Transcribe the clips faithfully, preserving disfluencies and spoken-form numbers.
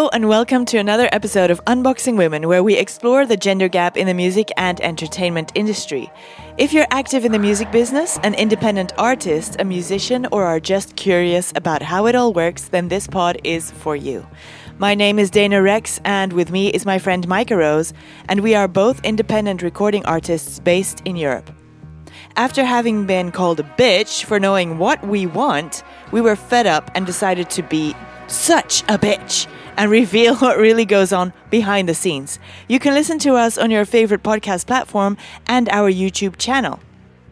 and welcome to another episode of Unboxing Women, where we explore the gender gap in the music and entertainment industry. If you're active in the music business, an independent artist, a musician, or are just curious about how it all works, then this pod is for you. My name is Dana Rex, and with me is my friend Micah Rose, and we are both independent recording artists based in Europe. After having been called a bitch for knowing what we want, we were fed up and decided to be such a bitch and reveal what really goes on behind the scenes. You can listen to us on your favorite podcast platform and our YouTube channel.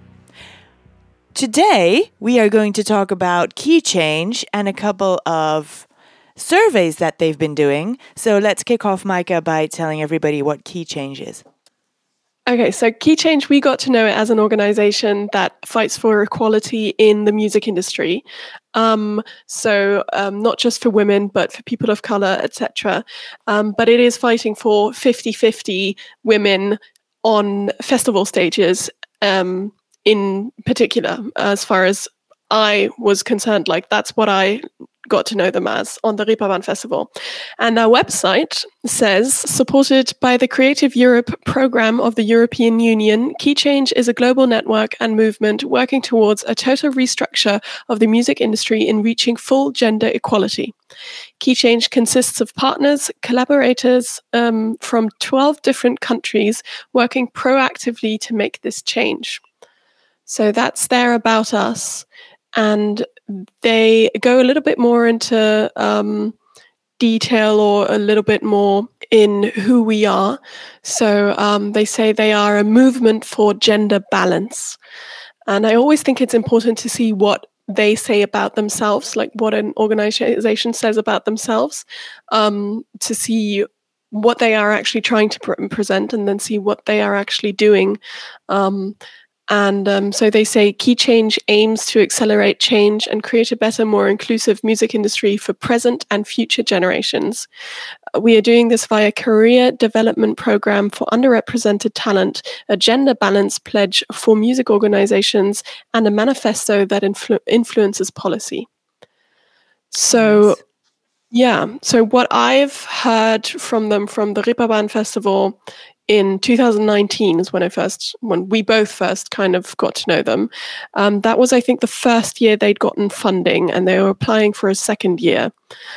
Today, we are going to talk about Key Change and a couple of surveys that they've been doing. So let's kick off, Micah, by telling everybody what Key Change is. Okay, so Key Change, we got to know it as an organization that fights for equality in the music industry. Um, so um, not just for women, but for people of color, et cetera. Um, but it is fighting for fifty-fifty women on festival stages um, in particular, as far as I was concerned. Like, that's what I got to know them as on the Reeperbahn Festival. And our website says, supported by the Creative Europe program of the European Union, Key Change is a global network and movement working towards a total restructure of the music industry in reaching full gender equality. Key Change consists of partners, collaborators um, from twelve different countries working proactively to make this change. So that's there about us. And they go a little bit more into um, detail or a little bit more in who we are. So um, they say they are a movement for gender balance. And I always think it's important to see what they say about themselves, like what an organization says about themselves, um, to see what they are actually trying to pre- present and then see what they are actually doing. Um, And um, so they say Key Change aims to accelerate change and create a better, more inclusive music industry for present and future generations. We are doing this via career development program for underrepresented talent, a gender balance pledge for music organizations, and a manifesto that influ- influences policy. So, nice. yeah. So what I've heard from them from the Reeperbahn Festival in two thousand nineteen is when I first, when we both first kind of got to know them. Um, that was, I think, the first year they'd gotten funding, and they were applying for a second year.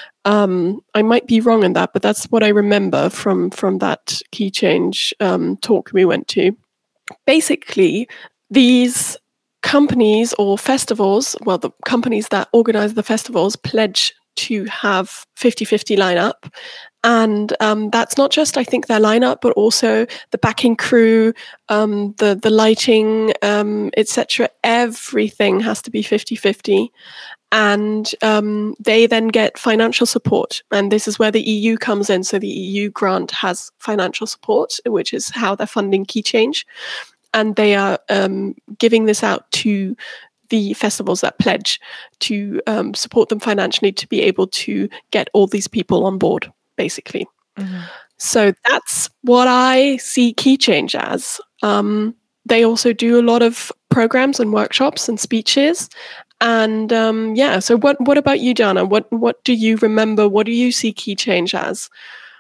Um, I might be wrong in that, but that's what I remember from from that Key Change um, talk we went to. Basically, these companies or festivals, well, the companies that organize the festivals pledge to have fifty-fifty lineup. And um, that's not just, I think, their lineup, but also the backing crew, um, the the lighting, um, et cetera. Everything has to be fifty-fifty. And um, they then get financial support. And this is where the E U comes in. So the E U grant has financial support, which is how they're funding Key Change. And they are um, giving this out to the festivals that pledge to um, support them financially to be able to get all these people on board, basically. Mm-hmm. So that's what I see Key Change as. Um, they also do a lot of programs and workshops and speeches. And um, yeah, so what what about you, Dana? What what do you remember? What do you see Key Change as?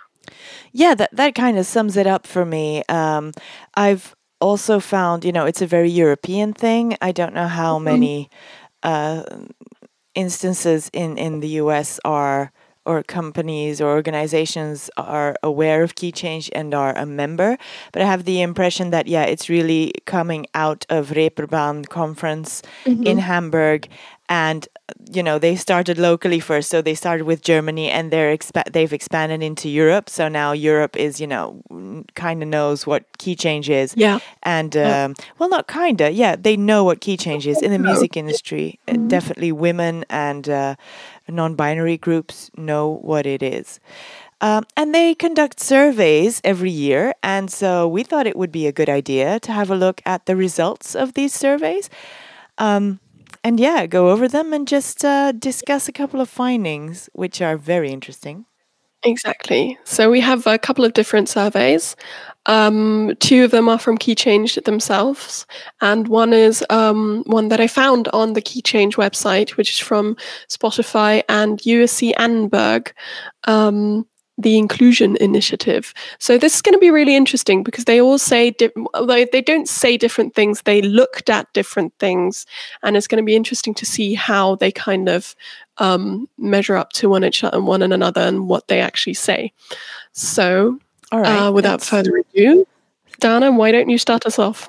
Yeah, that, that kind of sums it up for me. Um, I've also found, you know, it's a very European thing. I don't know how many uh, instances in, in the U S are, or companies or organizations are aware of Key Change and are a member. But I have the impression that, yeah, it's really coming out of Reeperbahn conference mm-hmm. in Hamburg. And, you know, they started locally first. So they started with Germany, and they're expa- they've expanded into Europe. So now Europe is, you know, kind of knows what Key Change is. Yeah. And, um, yeah. well, not kind of. Yeah, they know what Key Change is in the music industry. Mm-hmm. Definitely women and uh, non-binary groups know what it is. Um, and they conduct surveys every year. And so we thought it would be a good idea to have a look at the results of these surveys. Um And yeah, go over them and just uh, discuss a couple of findings, which are very interesting. Exactly. So we have a couple of different surveys. Um, two of them are from Key Change themselves, and one is um, one that I found on the Key Change website, which is from Spotify and U S C Annenberg. Um, the Inclusion Initiative. So this is going to be really interesting because they all say, di- although they don't say different things, they looked at different things, and it's going to be interesting to see how they kind of um, measure up to one each other, one and another, and what they actually say. So, All right, uh, without further ado, Dana, why don't you start us off?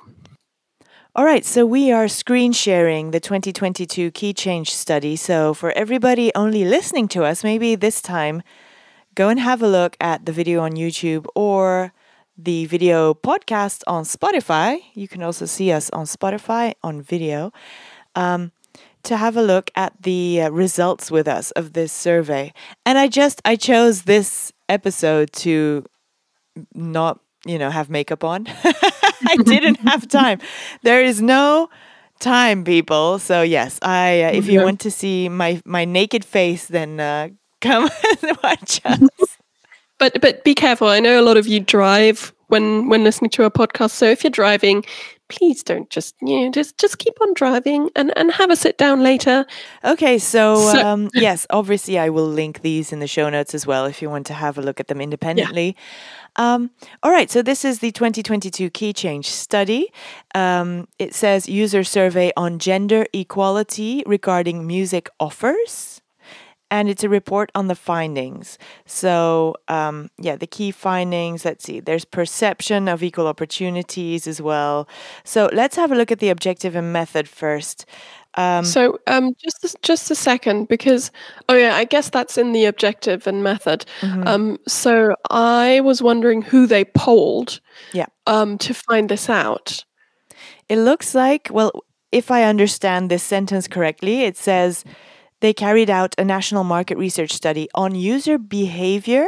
All right, so we are screen sharing the twenty twenty-two Key Change Study. So for everybody only listening to us, maybe this time, go and have a look at the video on YouTube or the video podcast on Spotify. You can also see us on Spotify on video um, to have a look at the uh, results with us of this survey. And I just, I chose this episode to not, you know, have makeup on. I didn't have time. There is no time, people. So yes, I. Uh, if you Yeah. want to see my my naked face, then uh, come and watch us. But but be careful. I know a lot of you drive when when listening to a podcast. So if you're driving, please don't just you know just just keep on driving and and have a sit down later. Okay, so, So- um, yes, obviously I will link these in the show notes as well if you want to have a look at them independently. Um, all right, so this is the twenty twenty-two Key Change Study. Um, it says user survey on gender equality regarding music offers. And it's a report on the findings. So, um, yeah, the key findings, let's see, there's perception of equal opportunities as well. So let's have a look at the objective and method first. Um, So um, just a- just a second, because oh yeah, I guess that's in the objective and method. mhm, Um, so I was wondering who they polled yeah. um, to find this out. It looks like, well, if I understand this sentence correctly, it says they carried out a national market research study on user behavior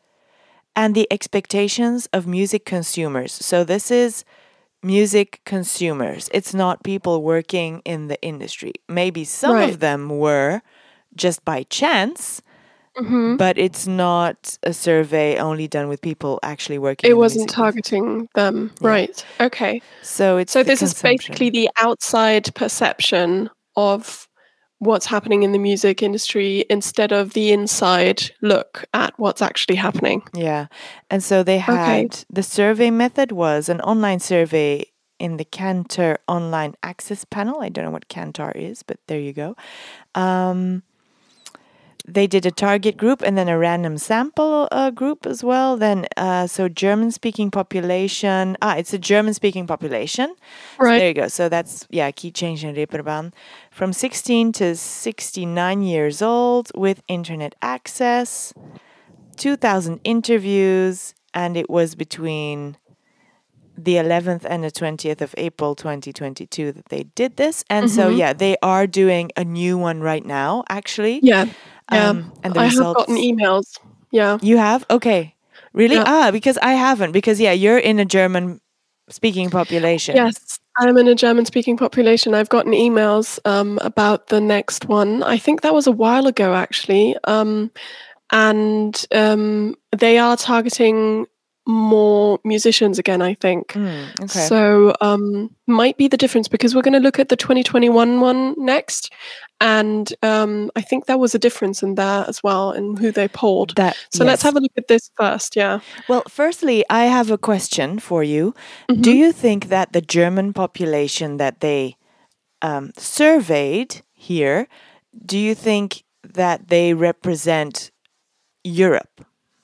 and the expectations of music consumers. So this is music consumers. It's not people working in the industry. Maybe some Right. of them were just by chance, hmm but it's not a survey only done with people actually working It in the wasn't music business. targeting them, Yeah. right? Okay. So it's So the this is consumption. basically the outside perception of what's happening in the music industry instead of the inside look at what's actually happening. Yeah. And so they had the survey method was an online survey in the Kantar online access panel. I don't know what Kantar is, but there you go. Um, they did a target group and then a random sample uh, group as well. Then, uh, so German speaking population. Ah, it's a German speaking population. So Right. there you go. So that's, yeah, key change in Reeperbahn. From sixteen to sixty-nine years old with internet access, two thousand interviews, and it was between the eleventh and the twentieth of April twenty twenty-two that they did this. And so, Mhm. yeah, they are doing a new one right now, actually. Yeah. Yeah. Um, and the I results. have gotten emails. Yeah. You have? Okay. Really? Yeah. Ah, because I haven't. Because, yeah, you're in a German speaking population. Yes, I'm in a German speaking population. I've gotten emails um, about the next one. I think that was a while ago, actually. Um, and um, they are targeting more musicians again, I think. Mm, okay. So um, might be the difference because we're going to look at the twenty twenty-one one next. And um, I think there was a difference in there as well in who they polled. That, So let's yes. have a look at this first. Yeah. Well, firstly, I have a question for you. Mhm. Do you think that the German population that they um, surveyed here, do you think that they represent Europe?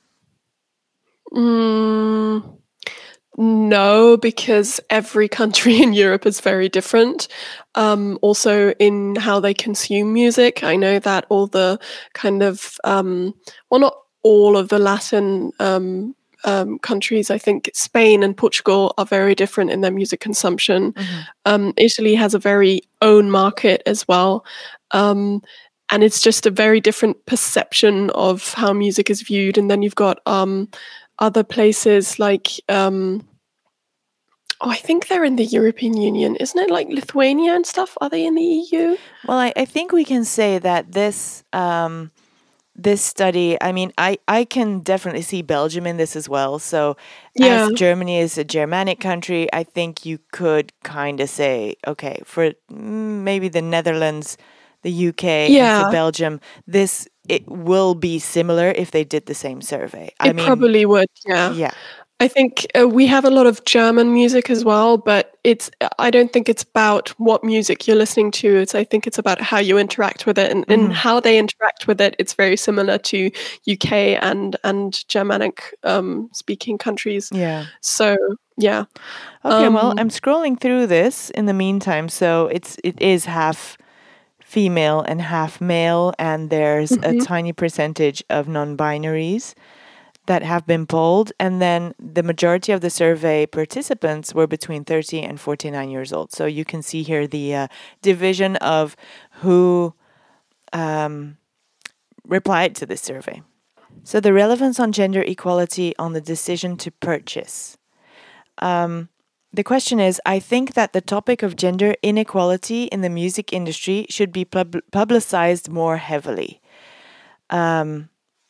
Mm, no, because every country in Europe is very different. Um, also, in how they consume music. I know that all the kind of, um, well, not all of the Latin um, um, countries, I think Spain and Portugal are very different in their music consumption. Um, Italy has a very own market as well. Um, and it's just a very different perception of how music is viewed. And then you've got um, other places like, um, oh, I think they're in the European Union, isn't it? Like Lithuania and stuff. Are they in the E U? Well, I, I think we can say that this um, this study, I mean, I, I can definitely see Belgium in this as well. So Yeah. as Germany is a Germanic country, I think you could kind of say, okay, for mm, maybe the Netherlands, the U K, and Yeah, for Belgium, this it will be similar if they did the same survey. I it mean, probably would. Yeah. yeah. I think uh, we have a lot of German music as well, but it's I don't think it's about what music you're listening to. It's I think it's about how you interact with it, and, and Mhm. how they interact with it. It's very similar to U K and and Germanic um, speaking countries. Yeah. So yeah, Okay, well, um, I'm scrolling through this in the meantime, so it's it is half female and half male, and there's a mhm. tiny percentage of non-binaries that have been polled, and then the majority of the survey participants were between thirty and forty-nine years old. So you can see here the uh, division of who um, replied to this survey. So the relevance on gender equality on the decision to purchase. Um, the question is, I think that the topic of gender inequality in the music industry should be pub- publicized more heavily. Um,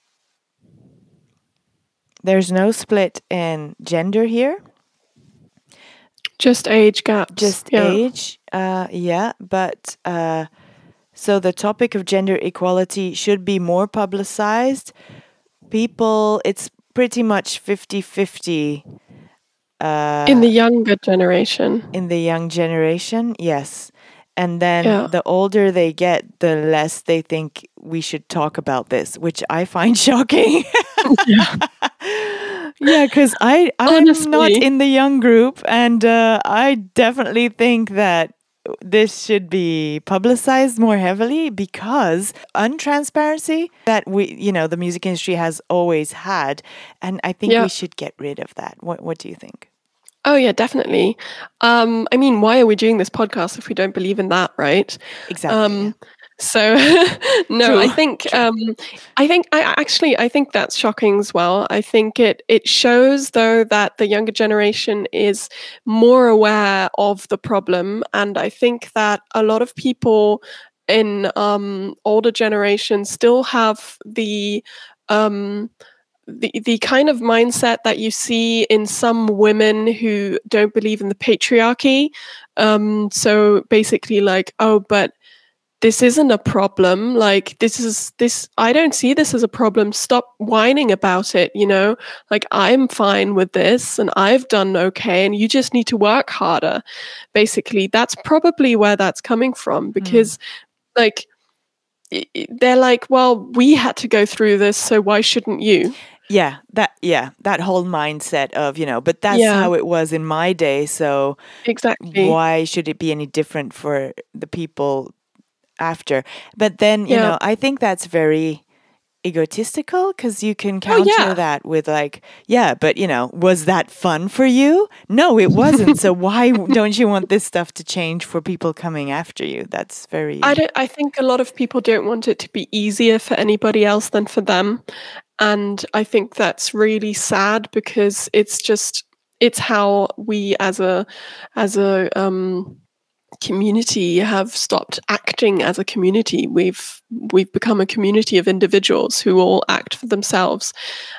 there's no split in gender here, Just age gaps. just Yeah. age. Uh, yeah, but uh, so the topic of gender equality should be more publicized. People, it's pretty much fifty-fifty. Uh, In the younger generation. in the young generation, yes. And then Yeah. the older they get, the less they think we should talk about this, which I find shocking. Yeah. Yeah, because I I'm not Honestly. in the young group, and uh, I definitely think that this should be publicized more heavily, because untransparency that we, you know, the music industry has always had, and I think Yeah. we should get rid of that. What What do you think? Oh yeah, definitely. Um, I mean, why are we doing this podcast if we don't believe in that, right? Exactly. Um, so no, True. I think um, I think I actually I think that's shocking as well. I think it it shows though that the younger generation is more aware of the problem, and I think that a lot of people in um, older generations still have the um, the the kind of mindset that you see in some women who don't believe in the patriarchy. Um, so basically, like, oh, but this isn't a problem. Like, this is this. I don't see this as a problem. Stop whining about it. You know, like I'm fine with this, and I've done okay, and you just need to work harder. Basically, that's probably where that's coming from, because, like, i- i- they're like, well, we had to go through this, so why shouldn't you? Yeah, that yeah, that whole mindset of, you know, but that's Yeah. how it was in my day, so Exactly. why should it be any different for the people after? But then, you Yeah. know, I think that's very egotistical, because you can counter Oh, yeah. that with like, yeah, but you know, was that fun for you? No, it wasn't. So why don't you want this stuff to change for people coming after you? That's very I don't I think a lot of people don't want it to be easier for anybody else than for them. And I think that's really sad, because it's just it's how we as a as a um community have stopped acting as a community. We've we've become a community of individuals who all act for themselves.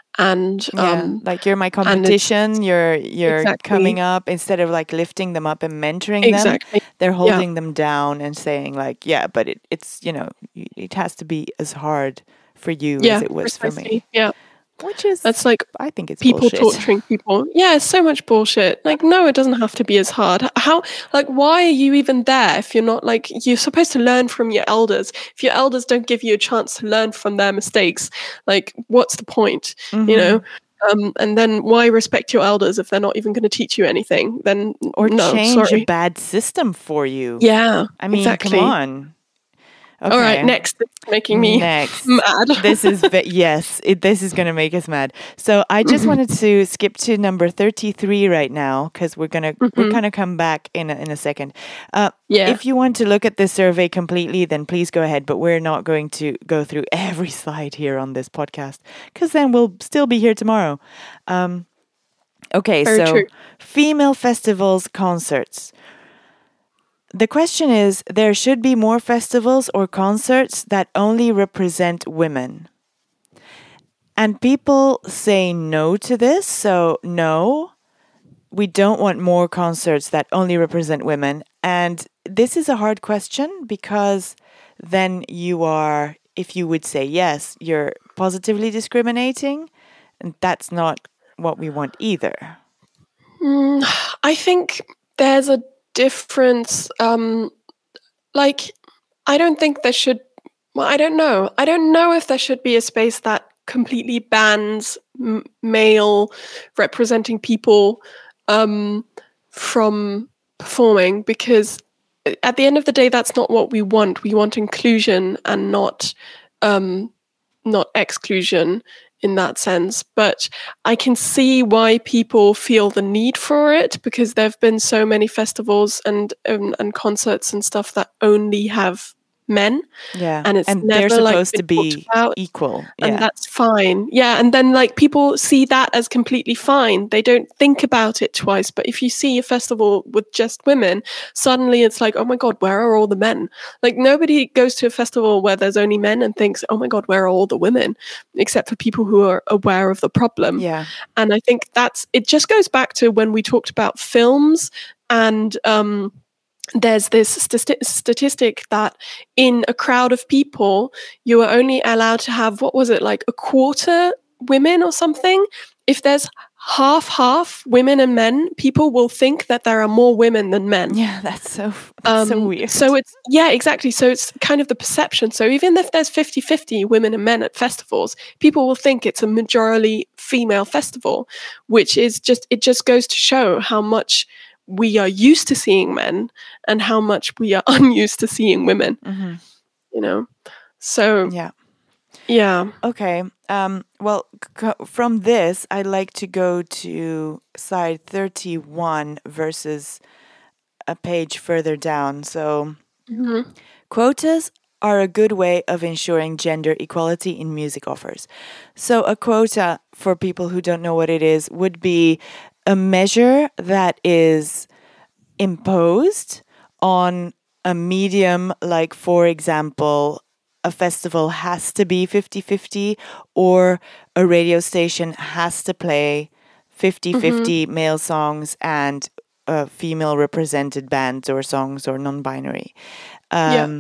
And yeah, um like you're my and it's competition, you're you're coming exactly up, instead of like lifting them up and mentoring them, exactly. they're Yeah. holding them down and saying like, yeah, but it, it's, you know, y- it has to be as hard for you as Yeah, it was for precisely. me, Yeah. which is, That's like I think it's people bullshit. torturing people. Yeah, it's so much bullshit. Like, no, it doesn't have to be as hard. How, like, why are you even there if you're not like, you're supposed to learn from your elders? If your elders don't give you a chance to learn from their mistakes, like, what's the point? Mhm. You know? Um, and then why respect your elders if they're not even going to teach you anything? Then, Or no, change a sorry. bad system for you. Yeah, I mean, exactly. come on. Okay. All right, next. It's making me Next. mad. This is, ve- yes, it, this is going to make us mad. So I just Mhm. wanted to skip to number thirty-three right now, because we're going to, we're Mhm. going to come back in a, in a second. Uh, Yeah. If you want to look at this survey completely, then please go ahead. But we're not going to go through every slide here on this podcast, because then we'll still be here tomorrow. Um, okay, Very so true. female festivals, concerts. The question is, there should be more festivals or concerts that only represent women. And people say no to this. So, no, we don't want more concerts that only represent women. And this is a hard question, because then you are, if you would say yes, you're positively discriminating, and that's not what we want either. Mm, I think there's a difference. Um, like, I don't think there should. Well, I don't know. I don't know if there should be a space that completely bans m- male representing people um, from performing, because at the end of the day, that's not what we want. We want inclusion and not um, not exclusion in that sense. But I can see why people feel the need for it, because there have been so many festivals and um, and concerts and stuff that only have men, Yeah. and it's and never they're like supposed been to talked be about, equal. and Yeah. that's fine. Yeah, and then like people see that as completely fine. They don't think about it twice. But if you see a festival with just women, suddenly it's like, oh my god, where are all the men? Like nobody goes to a festival where there's only men and thinks, oh my god, where are all the women? Except for people who are aware of the problem. Yeah. And I think that's it. Just goes back to when we talked about films, and um there's this stati- statistic that in a crowd of people, you are only allowed to have, what was it, like a quarter women or something? If there's half half women and men, people will think that there are more women than men. Yeah, that's so that's so Um, weird. so it's, yeah, exactly. So it's kind of the perception. So even if there's fifty-fifty women and men at festivals, people will think it's a majority female festival, which is just, it just goes to show how much we are used to seeing men and how much we are unused to seeing women, hmm you know? So, Yeah. yeah. Okay. Um, well, c- from this, I'd like to go to slide thirty-one versus a page further down. So, Mhm. quotas are a good way of ensuring gender equality in music offers. So, a quota, for people who don't know what it is, would be a measure that is imposed on a medium, like, for example, a festival has to be fifty-fifty, or a radio station has to play fifty-fifty male songs and uh, female represented bands or songs or non-binary. Yeah. Um,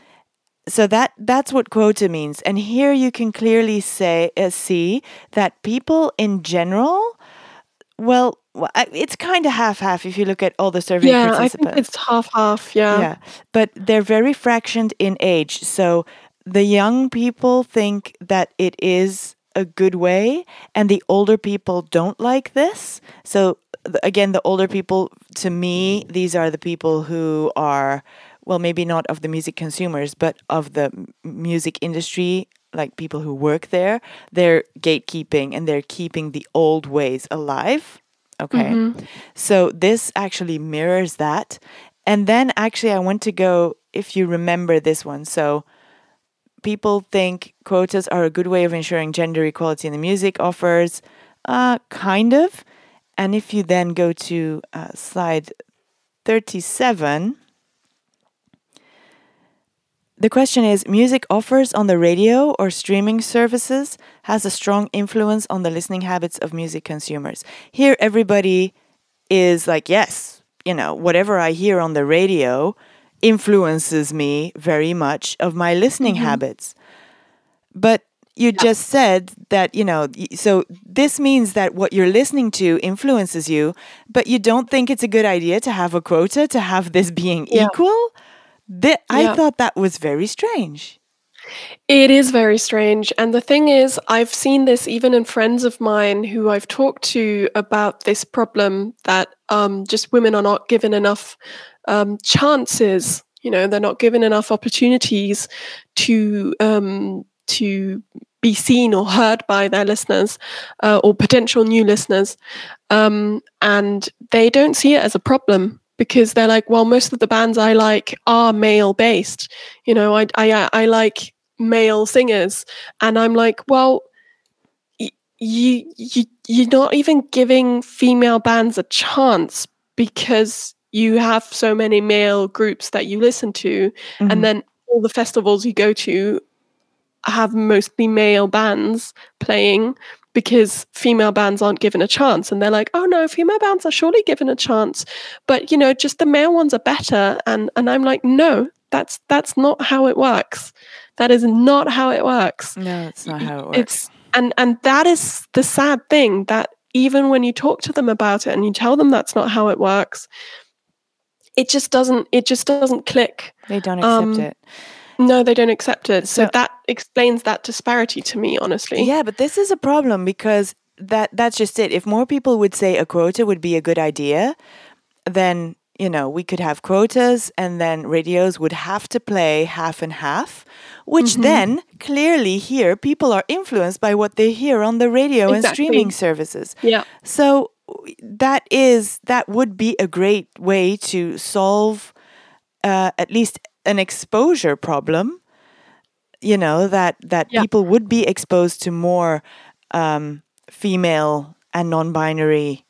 So that that's what quota means. And here you can clearly say uh, see that people in general, well, wh- I- it's kind of half-half if you look at all the survey Yeah, I think participants. it's half half. Yeah. Yeah, but they're very fractioned in age. So the young people think that it is a good way, and the older people don't like this. So th- again, the older people, to me, these are the people who are, well, maybe not of the music consumers, but of the m- music industry, like people who work there. They're gatekeeping and they're keeping the old ways alive. Okay. So this actually mirrors that. And then actually, I want to go, if you remember this one. So people think quotas are a good way of ensuring gender equality in the music offers. Uh, kind of. And if you then go to uh, slide thirty-seven, the question is, music offers on the radio or streaming services has a strong influence on the listening habits of music consumers. Here, everybody is like, yes, you know, whatever I hear on the radio influences me very much of my listening habits. But you just said that, you know, y- so this means that what you're listening to influences you, but you don't think it's a good idea to have a quota, to have this being Yeah. equal? Th- I Yeah. thought that was very strange. It is very strange. And the thing is, I've seen this even in friends of mine who I've talked to about this problem that um, just women are not given enough um, chances. You know, they're not given enough opportunities to um, to be seen or heard by their listeners uh, or potential new listeners. Um, and they don't see it as a problem, because they're like, well, most of the bands I like are male based. You know, I, I, I like male singers. And I'm like, well, y- you, you, you're not even giving female bands a chance, because you have so many male groups that you listen to. Mhm. And then all the festivals you go to have mostly male bands playing, because female bands aren't given a chance. And they're like, oh no, female bands are surely given a chance, but you know, just the male ones are better. And and I'm like, no, That's that's not how it works. That is not how it works. No, it's not how it works. It's and and that is the sad thing, that even when you talk to them about it and you tell them that's not how it works, it just doesn't it just doesn't click. They don't accept Um, it. No, they don't accept it. So, So- that explains that disparity to me, honestly. Yeah, but this is a problem because that that's just it. If more people would say a quota would be a good idea, then, you know, we could have quotas and then radios would have to play half and half, which then clearly here people are influenced by what they hear on the radio and Exactly. streaming services. Yeah. So that is that would be a great way to solve uh, at least an exposure problem. You know, that that Yeah. people would be exposed to more um, female and non-binary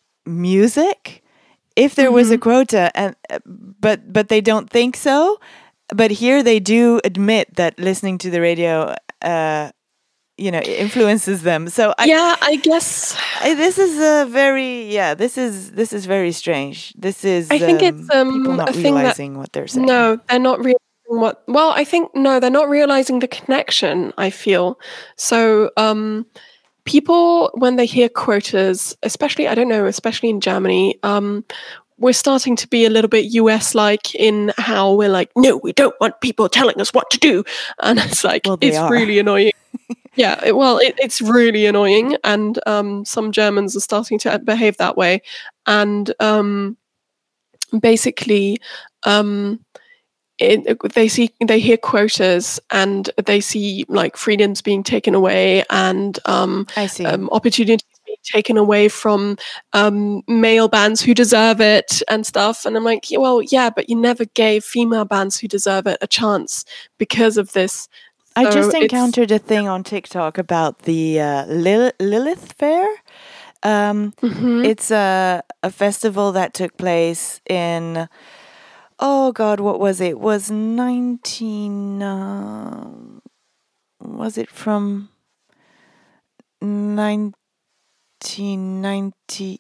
music if there was a quota, and uh, but but they don't think so. But here they do admit that listening to the radio, uh, you know, influences them. So I, Yeah, I guess I, this is a very yeah. This is this is very strange. This is I think um, it's, um, people not a thing that- realizing what they're saying. no, they're not realizing what. Well, I think no, they're not realizing the connection. I feel so. Um, people when they hear quotas, especially I don't know, especially in Germany, um, we're starting to be a little bit U S like in how we're like, no, we don't want people telling us what to do, and it's like Well, they it's are. really annoying. Yeah, it, well, it, it's really annoying, and um, some Germans are starting to behave that way, and um, basically, um, it, they see they hear quotas and they see like freedoms being taken away and um, I see. um, opportunities being taken away from um, male bands who deserve it and stuff. And I'm like, yeah, well, yeah, but you never gave female bands who deserve it a chance because of this. I So just it's- encountered a thing on TikTok about the uh, Lil- Lilith Fair. Um, Mhm. It's a a festival that took place in oh god, what was it? Was nineteen? Uh, was it from nineteen ninety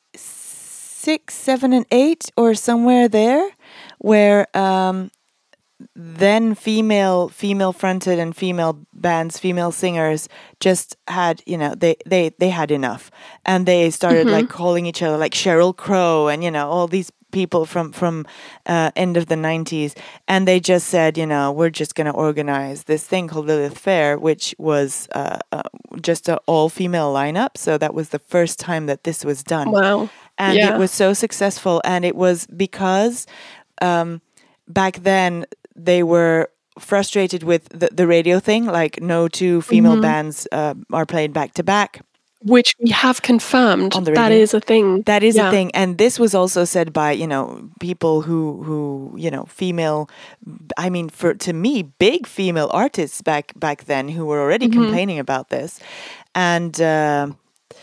six, seven, and eight, or somewhere there, where um, then female female fronted and female bands, female singers just had, you know, they they they had enough, and they started like calling each other like Sheryl Crow and, you know, all these people from from uh, end of the nineties, and they just said, you know, we're just going to organize this thing called Lilith Fair, which was uh, uh, just an all female lineup. So that was the first time that this was done. Wow. And Yeah. it was so successful, and it was because um, back then they were frustrated with the, the radio thing, like no two female Mm-hmm. bands uh, are played back to back. Which we have confirmed On the that radio. is a thing. That is Yeah. a thing, and this was also said by, you know, people who who you know, female. I mean, for to me, big female artists back back then who were already Mm-hmm. complaining about this, and. Uh,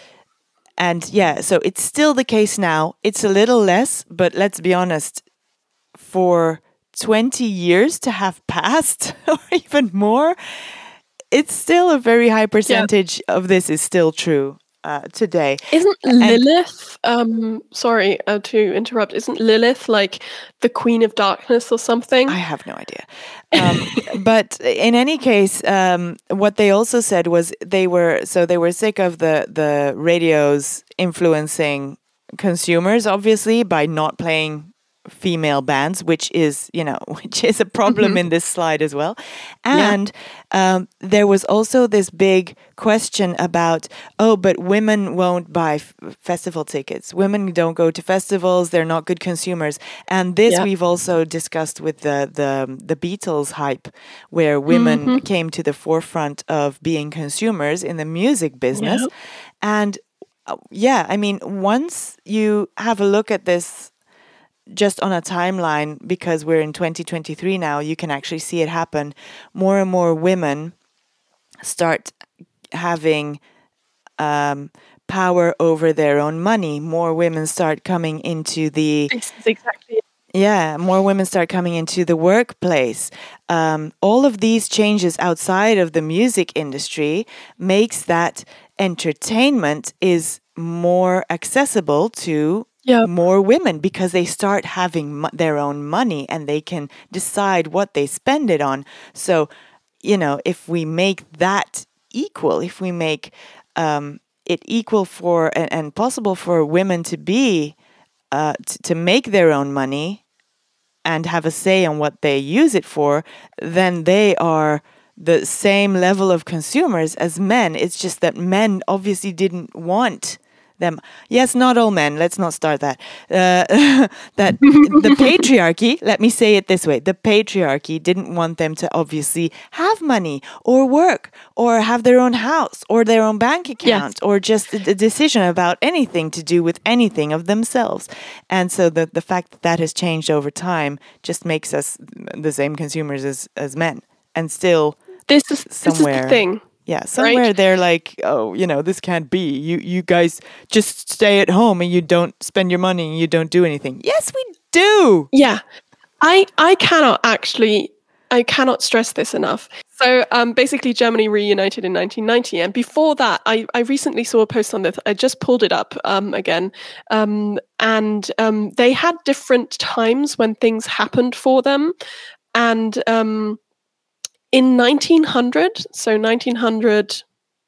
and yeah, so it's still the case now. It's a little less, but let's be honest, for twenty years to have passed, or even more, it's still a very high percentage of this is still true uh, today. Isn't Lilith, um, sorry uh, to interrupt, isn't Lilith like the Queen of Darkness or something? I have no idea. Um, but in any case, um, what they also said was they were so they were sick of the the radios influencing consumers, obviously, by not playing female bands, which is, you know, which is a problem in this slide as well. And um, there was also this big question about, oh, but women won't buy f- festival tickets. Women don't go to festivals. They're not good consumers. And this Yeah. we've also discussed with the, the, the Beatles hype, where women came to the forefront of being consumers in the music business. Yeah. And uh, yeah, I mean, once you have a look at this just on a timeline, because we're in twenty twenty-three now, you can actually see it happen. More and more women start having um, power over their own money. More women start coming into the This is exactly it. yeah, more women start coming into the workplace. Um, all of these changes outside of the music industry makes that entertainment is more accessible to Yeah. more women because they start having mo- their own money and they can decide what they spend it on. So, you know, if we make that equal, if we make um, it equal for and, and possible for women to be uh, t- to make their own money and have a say on what they use it for, then they are the same level of consumers as men. It's just that men obviously didn't want them. Yes, not all men. Let's not start that. Uh, that the patriarchy, let me say it this way, the patriarchy didn't want them to obviously have money or work or have their own house or their own bank account, yes, or just a, a decision about anything to do with anything of themselves. And so the, the fact that that has changed over time just makes us the same consumers as, as men. And still this is, somewhere, this is the thing. Yeah, somewhere right? they're like, oh, you know, this can't be. You you guys just stay at home and you don't spend your money and you don't do anything. Yes, we do. Yeah, I I cannot actually, I cannot stress this enough. So um, basically, Germany reunited in nineteen ninety, and before that, I, I recently saw a post on this. I just pulled it up um, again, um, and um, they had different times when things happened for them, and um, in nineteen hundred, so nineteen hundred,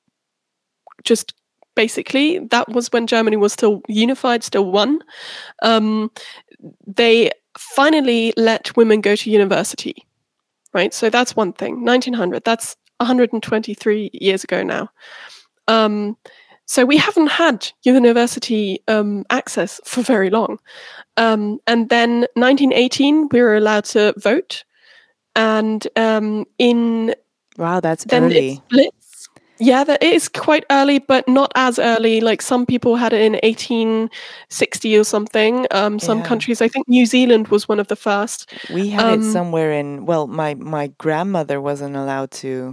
just basically, that was when Germany was still unified, still one. Um, they finally let women go to university, right? So that's one thing. nineteen hundred, that's one hundred twenty-three years ago now. Um, so we haven't had university um, access for very long. Um, and then nineteen eighteen, we were allowed to vote. And um, in wow, that's then early. It splits. Yeah, that is quite early, but not as early. Like some people had it in eighteen sixty or something. Um, some Yeah. countries, I think New Zealand was one of the first. We had Um, it somewhere in. Well, my my grandmother wasn't allowed to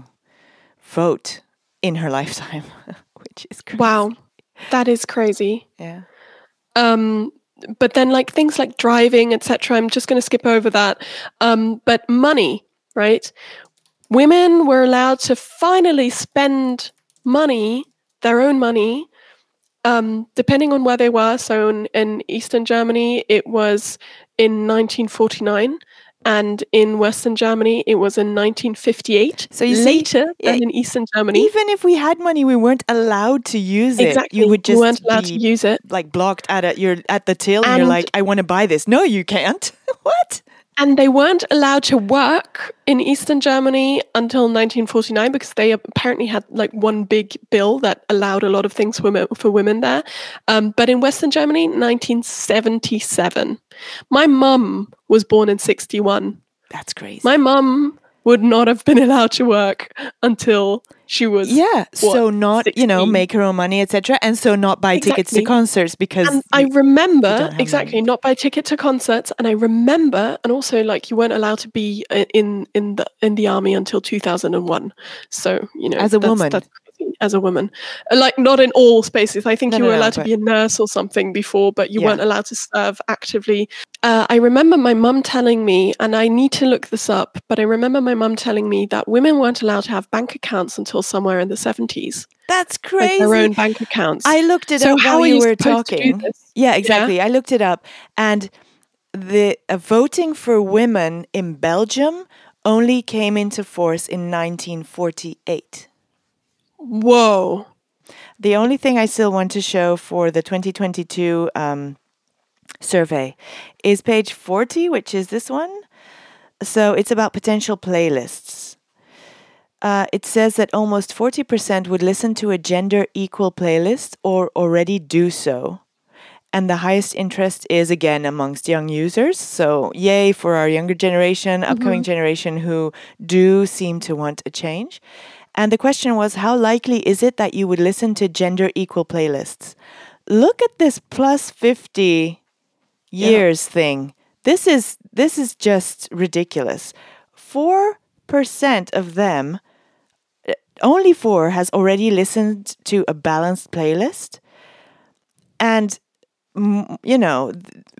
vote in her lifetime, which is crazy. Wow, that is crazy. Yeah. Um, but then like things like driving, et cetera. I'm just going to skip over that. Um, but money, right? Women were allowed to finally spend money, their own money, um, depending on where they were. So in, in Eastern Germany, it was in nineteen forty-nine. And in Western Germany, it was in nineteen fifty-eight. So you later see, than in Eastern Germany. Even if we had money, we weren't allowed to use it. Exactly. You would just you weren't allowed be to use it. like blocked at a, you're at the till and, And- you're like, I want to buy this. No, you can't. What? And they weren't allowed to work in Eastern Germany until nineteen forty-nine because they apparently had like one big bill that allowed a lot of things for women, for women there. Um, but in Western Germany, nineteen seventy-seven. My mum was born in sixty-one. That's crazy. My mum would not have been allowed to work until she was yeah. what, so not you know sixteen. make her own money, et cetera, and so not buy tickets to Exactly. concerts because And I you- remember don't have exactly money. not buy ticket to concerts, and I remember, and also like you weren't allowed to be uh, in in the in the army until two thousand one. So you know, As a that's, woman. that's crazy, as a woman, Uh, like not in all spaces. I think No, you no, were no, allowed to but- be a nurse or something before, but you Yeah. weren't allowed to serve actively. Uh, I remember my mum telling me, and I need to look this up, but I remember my mum telling me that women weren't allowed to have bank accounts until somewhere in the seventies. That's Like crazy. their own bank accounts. I looked it So up how while are you you were supposed to do talking. this? Yeah, exactly. I looked it up, and the uh, voting for women in Belgium only came into force in nineteen forty-eight. Whoa. The only thing I still want to show for the twenty twenty-two um, survey is page forty, which is this one. So it's about potential playlists. Uh, it says that almost forty percent would listen to a gender equal playlist or already do so. And the highest interest is again amongst young users. So yay for our younger generation, upcoming generation who do seem to want a change. And the question was, how likely is it that you would listen to gender equal playlists? Look at this plus fifty years thing. This is this is just ridiculous. Four percent of them, only four, has already listened to a balanced playlist. And, mm, you know,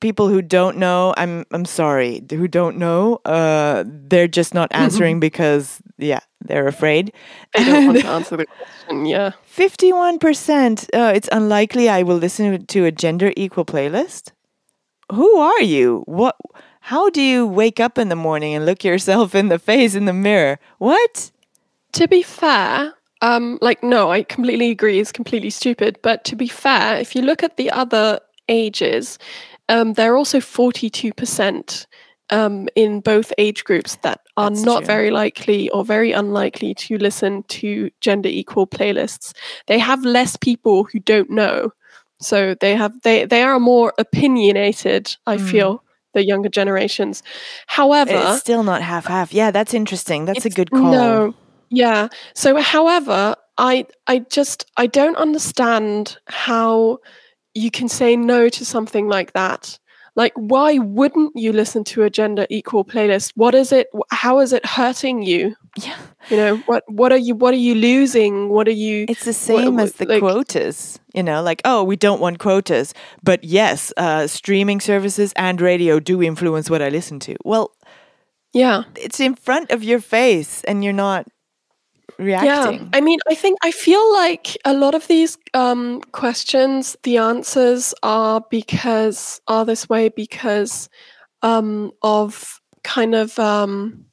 people who don't know, I'm I'm sorry, who don't know, uh, they're just not answering because, yeah, they're afraid. They don't want to answer the question, yeah. fifty-one percent, uh, it's unlikely I will listen to a gender equal playlist. Who are you? What? How do you wake up in the morning and look yourself in the face in the mirror? What? To be fair, um, like, no, I completely agree. It's completely stupid. But to be fair, if you look at the other ages, um, there are also forty-two percent um, in both age groups that are That's not true. very likely or very unlikely to listen to gender equal playlists. They have less people who don't know. So they have they, they are more opinionated, I Mm. feel, the younger generations. However, It's still not half-half. Yeah, that's interesting. That's a it's- good call. No, yeah. So, however, I I just I don't understand how you can say no to something like that. Like, why wouldn't you listen to a gender equal playlist? What is it? wh- How is it hurting you? Yeah. You know, what what are you what are you losing? What are you? It's the what- same what- as the like, quotas, you know, like, oh, we don't want quotas. But yes, uh, streaming services and radio do influence what I listen to. Well, Yeah. it's in front of your face and you're not Yeah, reacting. I mean, I think I feel like a lot of these um, questions, the answers are because are this way because um, of kind of um,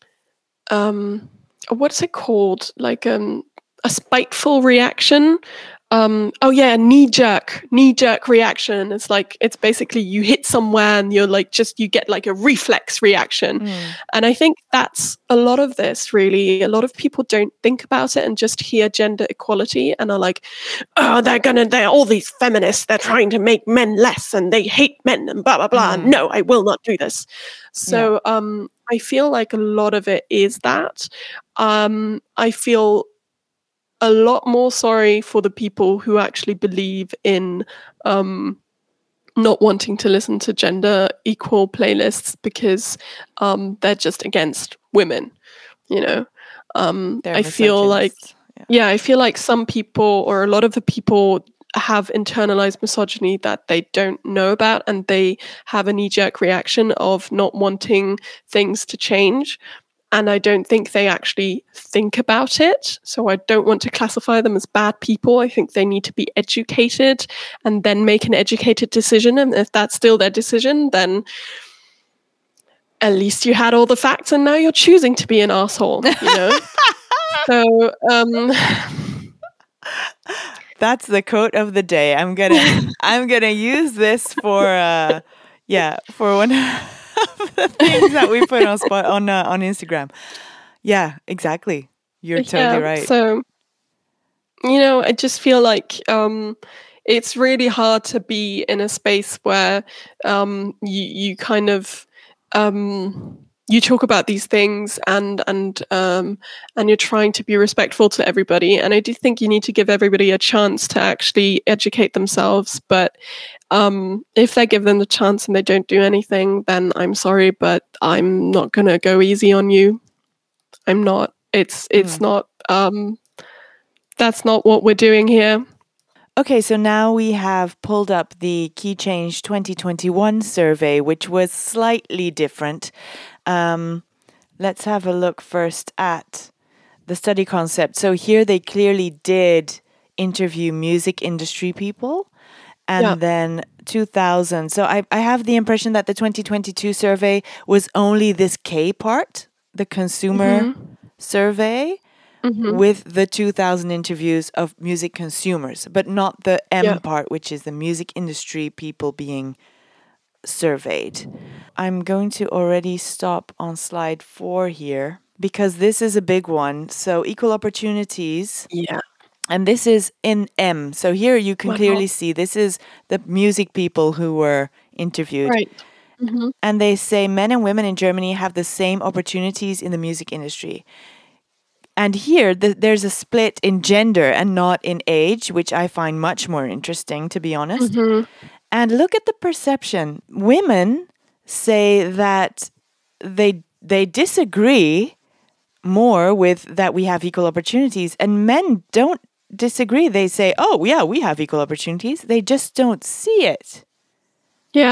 um, what's it called? Like um, a spiteful reaction. Um, oh yeah, knee jerk, knee jerk reaction. It's like it's basically you hit somewhere and you're like just you get like a reflex reaction. Mm. And I think that's a lot of this, really. A lot of people don't think about it and just hear gender equality and are like, oh, they're gonna, they're all these feminists, they're trying to make men less and they hate men and blah, blah, blah. Mm. No, I will not do this. So um, I feel like a lot of it is that. Um, I feel a lot more sorry for the people who actually believe in um, not wanting to listen to gender equal playlists because um, they're just against women, you know. Um, They're I feel like, misogynists. Yeah. yeah, I feel like some people or a lot of the people have internalized misogyny that they don't know about and they have a knee-jerk reaction of not wanting things to change. And I don't think they actually think about it. So I don't want to classify them as bad people. I think they need to be educated and then make an educated decision. And if that's still their decision, then at least you had all the facts and now you're choosing to be an asshole, you know? So, um... That's the quote of the day. I'm gonna I'm gonna use this for uh yeah, for one of the things that we put on spot on uh, on Instagram. Yeah, exactly. You're totally yeah, right. So, you know, I just feel like um, it's really hard to be in a space where um, you you kind of um, you talk about these things and and um, and you're trying to be respectful to everybody. And I do think you need to give everybody a chance to actually educate themselves. But um, if they give them the chance and they don't do anything, then I'm sorry, but I'm not gonna go easy on you. I'm not. It's it's Mm. not. Um, that's not what we're doing here. Okay, so now we have pulled up the Key Change twenty twenty-one survey, which was slightly different. Um, let's have a look first at the study concept. So here they clearly did interview music industry people. And Yeah. then two thousand. So I, I have the impression that the twenty twenty-two survey was only this K part, the consumer survey, Mhm. with the two thousand interviews of music consumers, but not the M Yeah. part, which is the music industry people being surveyed. I'm going to already stop on slide four here because this is a big one. So equal opportunities. Yeah. And this is in M. So here you can Wow. clearly see this is the music people who were interviewed. Right. Mhm. And they say men and women in Germany have the same opportunities in the music industry. And here th- there's a split in gender and not in age, which I find much more interesting, to be honest. Mhm. And look at the perception. Women say that they they disagree more with that we have equal opportunities, and men don't disagree. They say, oh, yeah, we have equal opportunities. They just don't see it. Yeah.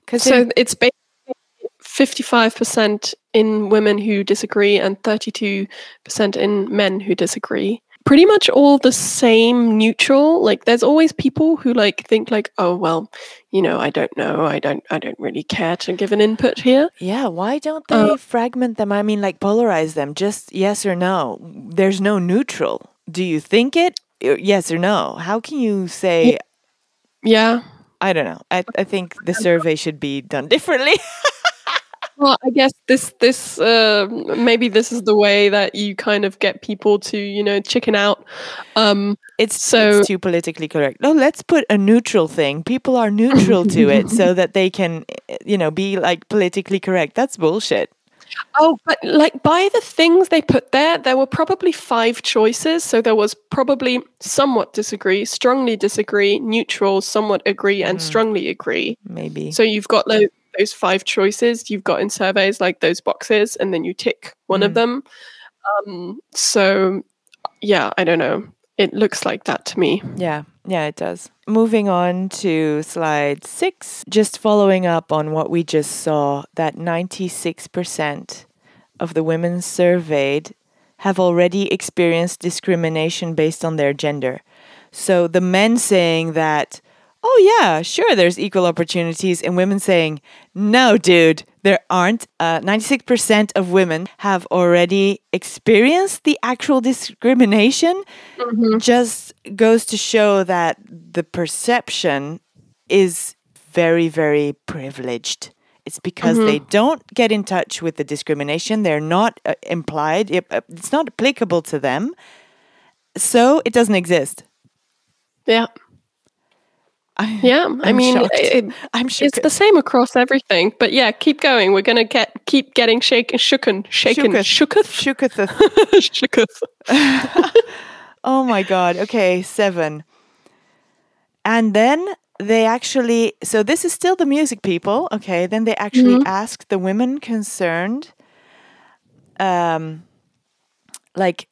So in, it's basically fifty-five percent in women who disagree and thirty-two percent in men who disagree. Pretty much all the same neutral. Like there's always people who like think like, oh well, you know, I don't know, I don't I don't really care to give an input here. Yeah, why don't they uh, fragment them? I mean, like polarize them, just yes or no. There's no neutral. Do you think it? Yes or no? How can you say? Yeah, I don't know. I I think the survey should be done differently. Well, I guess this this uh, maybe this is the way that you kind of get people to, you know, chicken out. Um, it's so it's too politically correct. No, let's put a neutral thing. People are neutral to it so that they can, you know, be like politically correct. That's bullshit. Oh, but like by the things they put there, there were probably five choices. So there was probably somewhat disagree, strongly disagree, neutral, somewhat agree, and mm. strongly agree. Maybe. So you've got like those five choices you've got in surveys, like those boxes, and then you tick one mm. of them. Um, so yeah, I don't know. It looks like that to me. Yeah, yeah, it does. Moving on to slide six, just following up on what we just saw, that ninety-six percent of the women surveyed have already experienced discrimination based on their gender. So the men saying that, oh yeah, sure, there's equal opportunities, and women saying, no, dude, there aren't. Uh, ninety-six percent of women have already experienced the actual discrimination. Mm-hmm. Just goes to show that the perception is very, very privileged. It's because mm-hmm. they don't get in touch with the discrimination. They're not uh, implied. It, uh, it's not applicable to them. So it doesn't exist. Yeah. I, yeah, I'm I mean, it, I'm shook. It's the same across everything. But yeah, keep going. We're gonna get keep getting shaken, shooken, shaken, shooketh, shooketh, shooketh. Oh my God. Okay, seven. And then they actually, so this is still the music people. Okay, then they actually mm-hmm. asked the women concerned, um, like.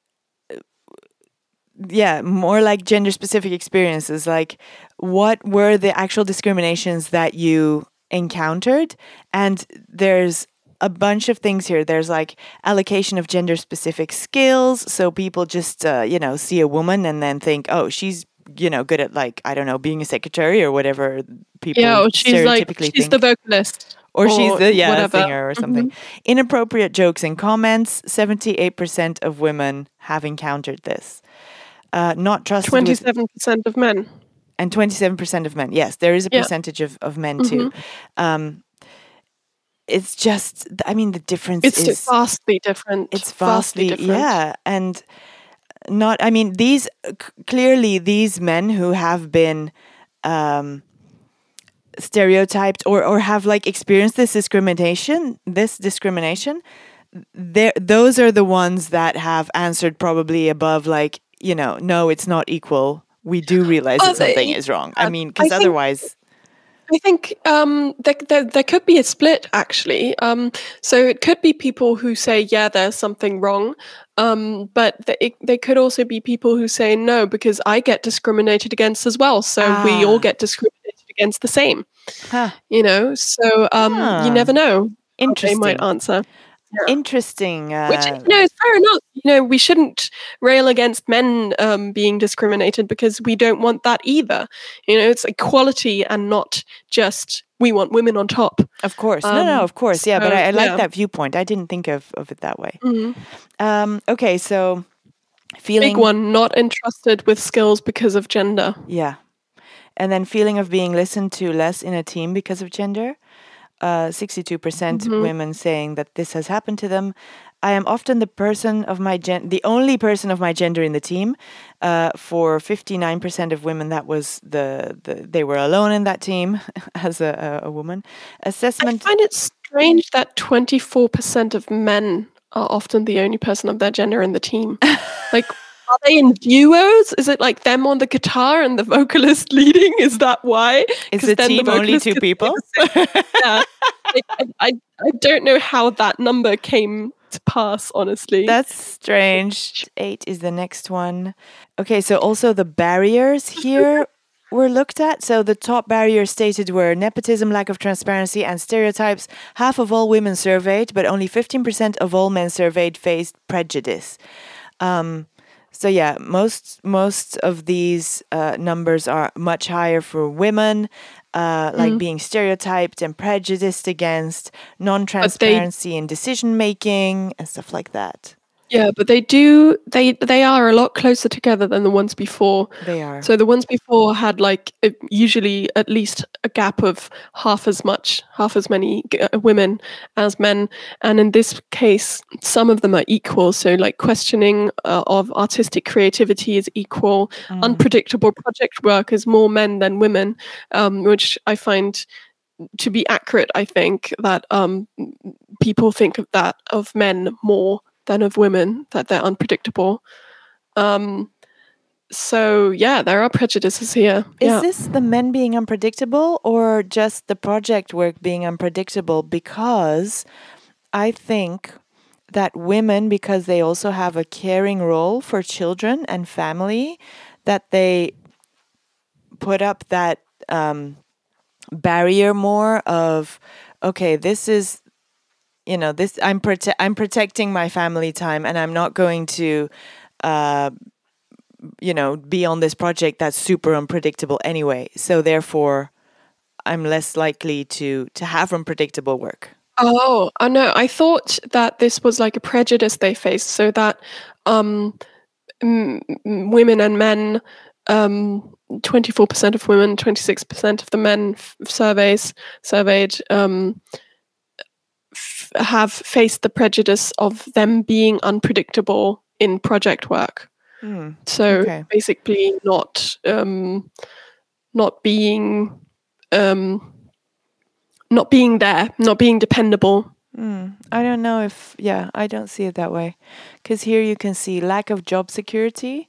Yeah, more like gender-specific experiences. Like, what were the actual discriminations that you encountered? And there's a bunch of things here. There's like allocation of gender-specific skills. So people just, uh, you know, see a woman and then think, oh, she's, you know, good at like, I don't know, being a secretary or whatever people yeah, or she's stereotypically like, she's think. the vocalist. Or, or she's the yeah, whatever. singer or something. Mm-hmm. Inappropriate jokes and comments. seventy-eight percent of women have encountered this. Uh, not trusted twenty-seven percent with, of men. And twenty-seven percent of men. Yes, there is a yeah. percentage of, of men too. Mm-hmm. Um, it's just, I mean, the difference it's is... It's vastly different. It's vastly, vastly different. Yeah. And not, I mean, these, clearly these men who have been um, stereotyped or, or have like experienced this discrimination, this discrimination, those are the ones that have answered probably above like, you know, no, it's not equal. We do realize oh, that something is wrong. I mean, because otherwise... I think um, there, there, there could be a split, actually. Um, so it could be people who say, yeah, there's something wrong. Um, but th- it, there could also be people who say, no, because I get discriminated against as well. So ah. we all get discriminated against the same. Huh. You know, so um, huh. you never know. Interesting. They might answer. Yeah. Interesting. Uh, Which, you know, is fair enough. You know, we shouldn't rail against men um, being discriminated because we don't want that either. You know, it's equality and not just we want women on top. Of course. Um, no, no, of course. Yeah, so, but I, I like yeah. that viewpoint. I didn't think of, of it that way. Mm-hmm. Um, okay, so feeling... Big one, not entrusted with skills because of gender. Yeah. And then feeling of being listened to less in a team because of gender. Uh, sixty-two percent mm-hmm. women saying that this has happened to them. I am often the person of my gen- the only person of my gender in the team. Uh, for fifty-nine percent of women, that was the, the they were alone in that team as a, a, a woman. Assessment. I find it strange that twenty-four percent of men are often the only person of their gender in the team. Like, are they in duos? Is it like them on the guitar and the vocalist leading? Is that why? Is the team the only two people? Yeah. I, I, I don't know how that number came to pass, honestly. That's strange. Eight is the next one. Okay, so also the barriers here. were looked at. So the top barriers stated were nepotism, lack of transparency, and stereotypes. Half of all women surveyed, but only fifteen percent of all men surveyed faced prejudice. Um, so yeah, most most of these uh, numbers are much higher for women, uh, like Mm. being stereotyped and prejudiced against, non-transparency in decision making, and stuff like that. Yeah, but they do they they are a lot closer together than the ones before. They are. So the ones before had like a, usually at least a gap of half as much, half as many uh, women as men, and in this case, some of them are equal. So like questioning uh, of artistic creativity is equal. Mm. Unpredictable project work is more men than women, um, which I find to be accurate. I think that um, people think of that of men more than of women, that they're unpredictable. Um, so yeah, there are prejudices here. Is yeah. this the men being unpredictable or just the project work being unpredictable? Because I think that women, because they also have a caring role for children and family, that they put up that um, barrier more of, okay, this is, you know, this I'm prote- I'm protecting my family time, and I'm not going to, uh, you know, be on this project that's super unpredictable anyway. So therefore, I'm less likely to to have unpredictable work. Oh, I know. I thought that this was like a prejudice they faced, so that um, m- m- women and men, um, twenty-four percent of women, twenty-six percent of the men f- surveys surveyed um, f- have faced the prejudice of them being unpredictable in project work. Mm, So okay. basically, not um, not being um, not being there, not being dependable. Mm, I don't know if, yeah, I don't see it that way. Because here you can see lack of job security.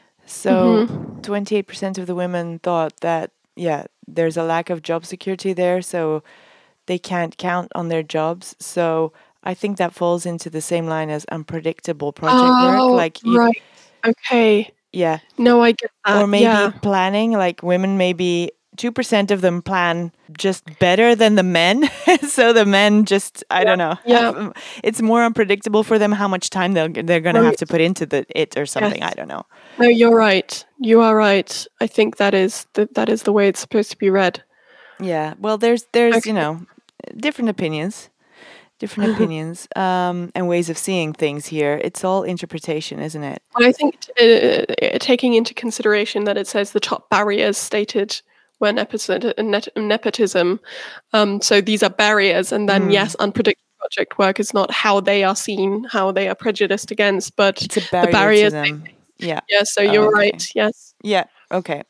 So Mhm. twenty-eight percent of the women thought that, yeah, there's a lack of job security there. So they can't count on their jobs. So I think that falls into the same line as unpredictable project work. Oh, Like, you, right. Okay. yeah. No, I get that. Or maybe Yeah. planning, like women, maybe two percent of them plan just better than the men. So the men just, I don't know. Yeah. have- it's more unpredictable for them how much time they'll, they're going to have Right. to put into the it or something. Yes. I don't know. No, you're right. You are right. I think that is the, that is the way it's supposed to be read. Yeah. Well, there's, there's Okay. you know, different opinions. Different opinions um, and ways of seeing things here. It's all interpretation, isn't it? I think uh, taking into consideration that it says the top barriers stated were nepotism, nepotism. Um, so these are barriers, and then Mm. yes, unpredictable project work is not how they are seen, how they are prejudiced against, but It's a the barrier to barriers. them. Yeah. Yeah, so you're Okay. right. Yes. Yeah. Okay.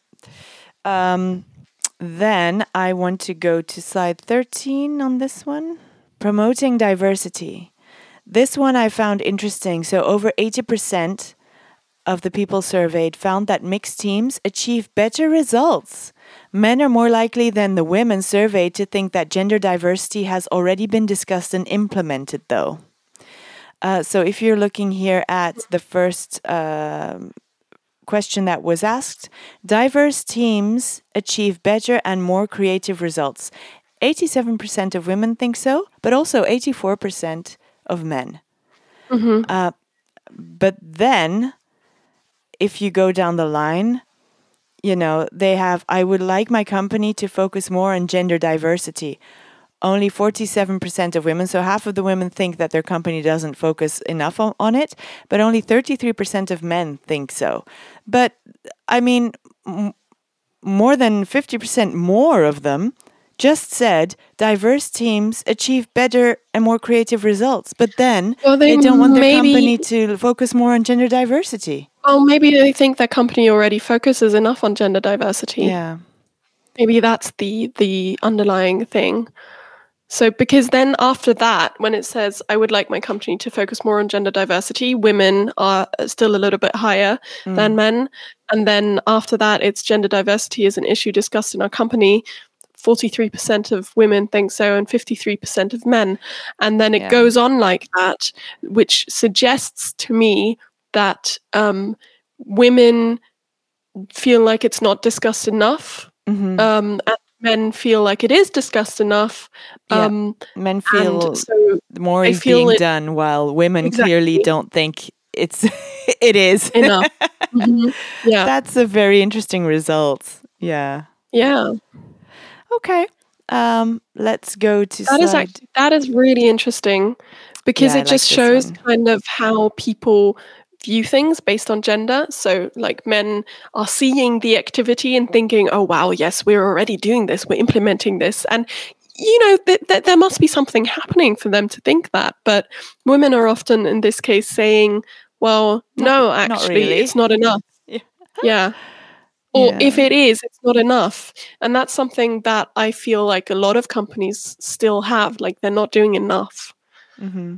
Um, then I want to go to slide thirteen on this one. Promoting diversity. This one I found interesting. So over eighty percent of the people surveyed found that mixed teams achieve better results. Men are more likely than the women surveyed to think that gender diversity has already been discussed and implemented, though. Uh, so if you're looking here at the first um question that was asked, diverse teams achieve better and more creative results. eighty-seven percent of women think so, but also eighty-four percent of men. Mm-hmm. Uh, but then, if you go down the line, you know, they have, I would like my company to focus more on gender diversity. Only forty-seven percent of women, so half of the women think that their company doesn't focus enough on, on it, but only thirty-three percent of men think so. But, I mean, m- more than fifty percent more of them just said diverse teams achieve better and more creative results. But then Well, they, they don't want their maybe- company to focus more on gender diversity. Well, maybe they think their company already focuses enough on gender diversity. Yeah. Maybe that's the the underlying thing. So because then after that, when it says, I would like my company to focus more on gender diversity, women are still a little bit higher Mm. than men. And then after that, it's gender diversity is an issue discussed in our company. forty-three percent of women think so and fifty-three percent of men. And then it Yeah. goes on like that, which suggests to me that um, women feel like it's not discussed enough. Mm-hmm. Um, and men feel like it is discussed enough. Um, yeah. Men feel so more is feel being it, done, while women exactly. clearly don't think it's it is enough. Mm-hmm. Yeah, that's a very interesting result. Yeah. Yeah. Okay. Um, let's go to that is slide. actually, that is really interesting because Yeah, it I just like shows one. kind of how people view things based on gender. So like men are seeing the activity and thinking, oh wow, yes, we're already doing this, we're implementing this, and you know th- th- there must be something happening for them to think that. But women are often in this case saying, well, not, no, actually not really. it's not enough. Yeah. yeah Or yeah. if it is, it's not enough. And that's something that I feel like a lot of companies still have, like they're not doing enough. Mm-hmm.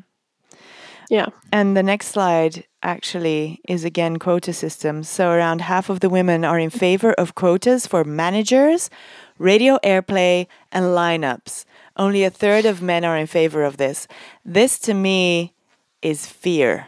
Yeah. And the next slide actually is again quota systems. So around half of the women are in favor of quotas for managers, radio airplay, and lineups. Only a third of men are in favor of this. This to me is fear.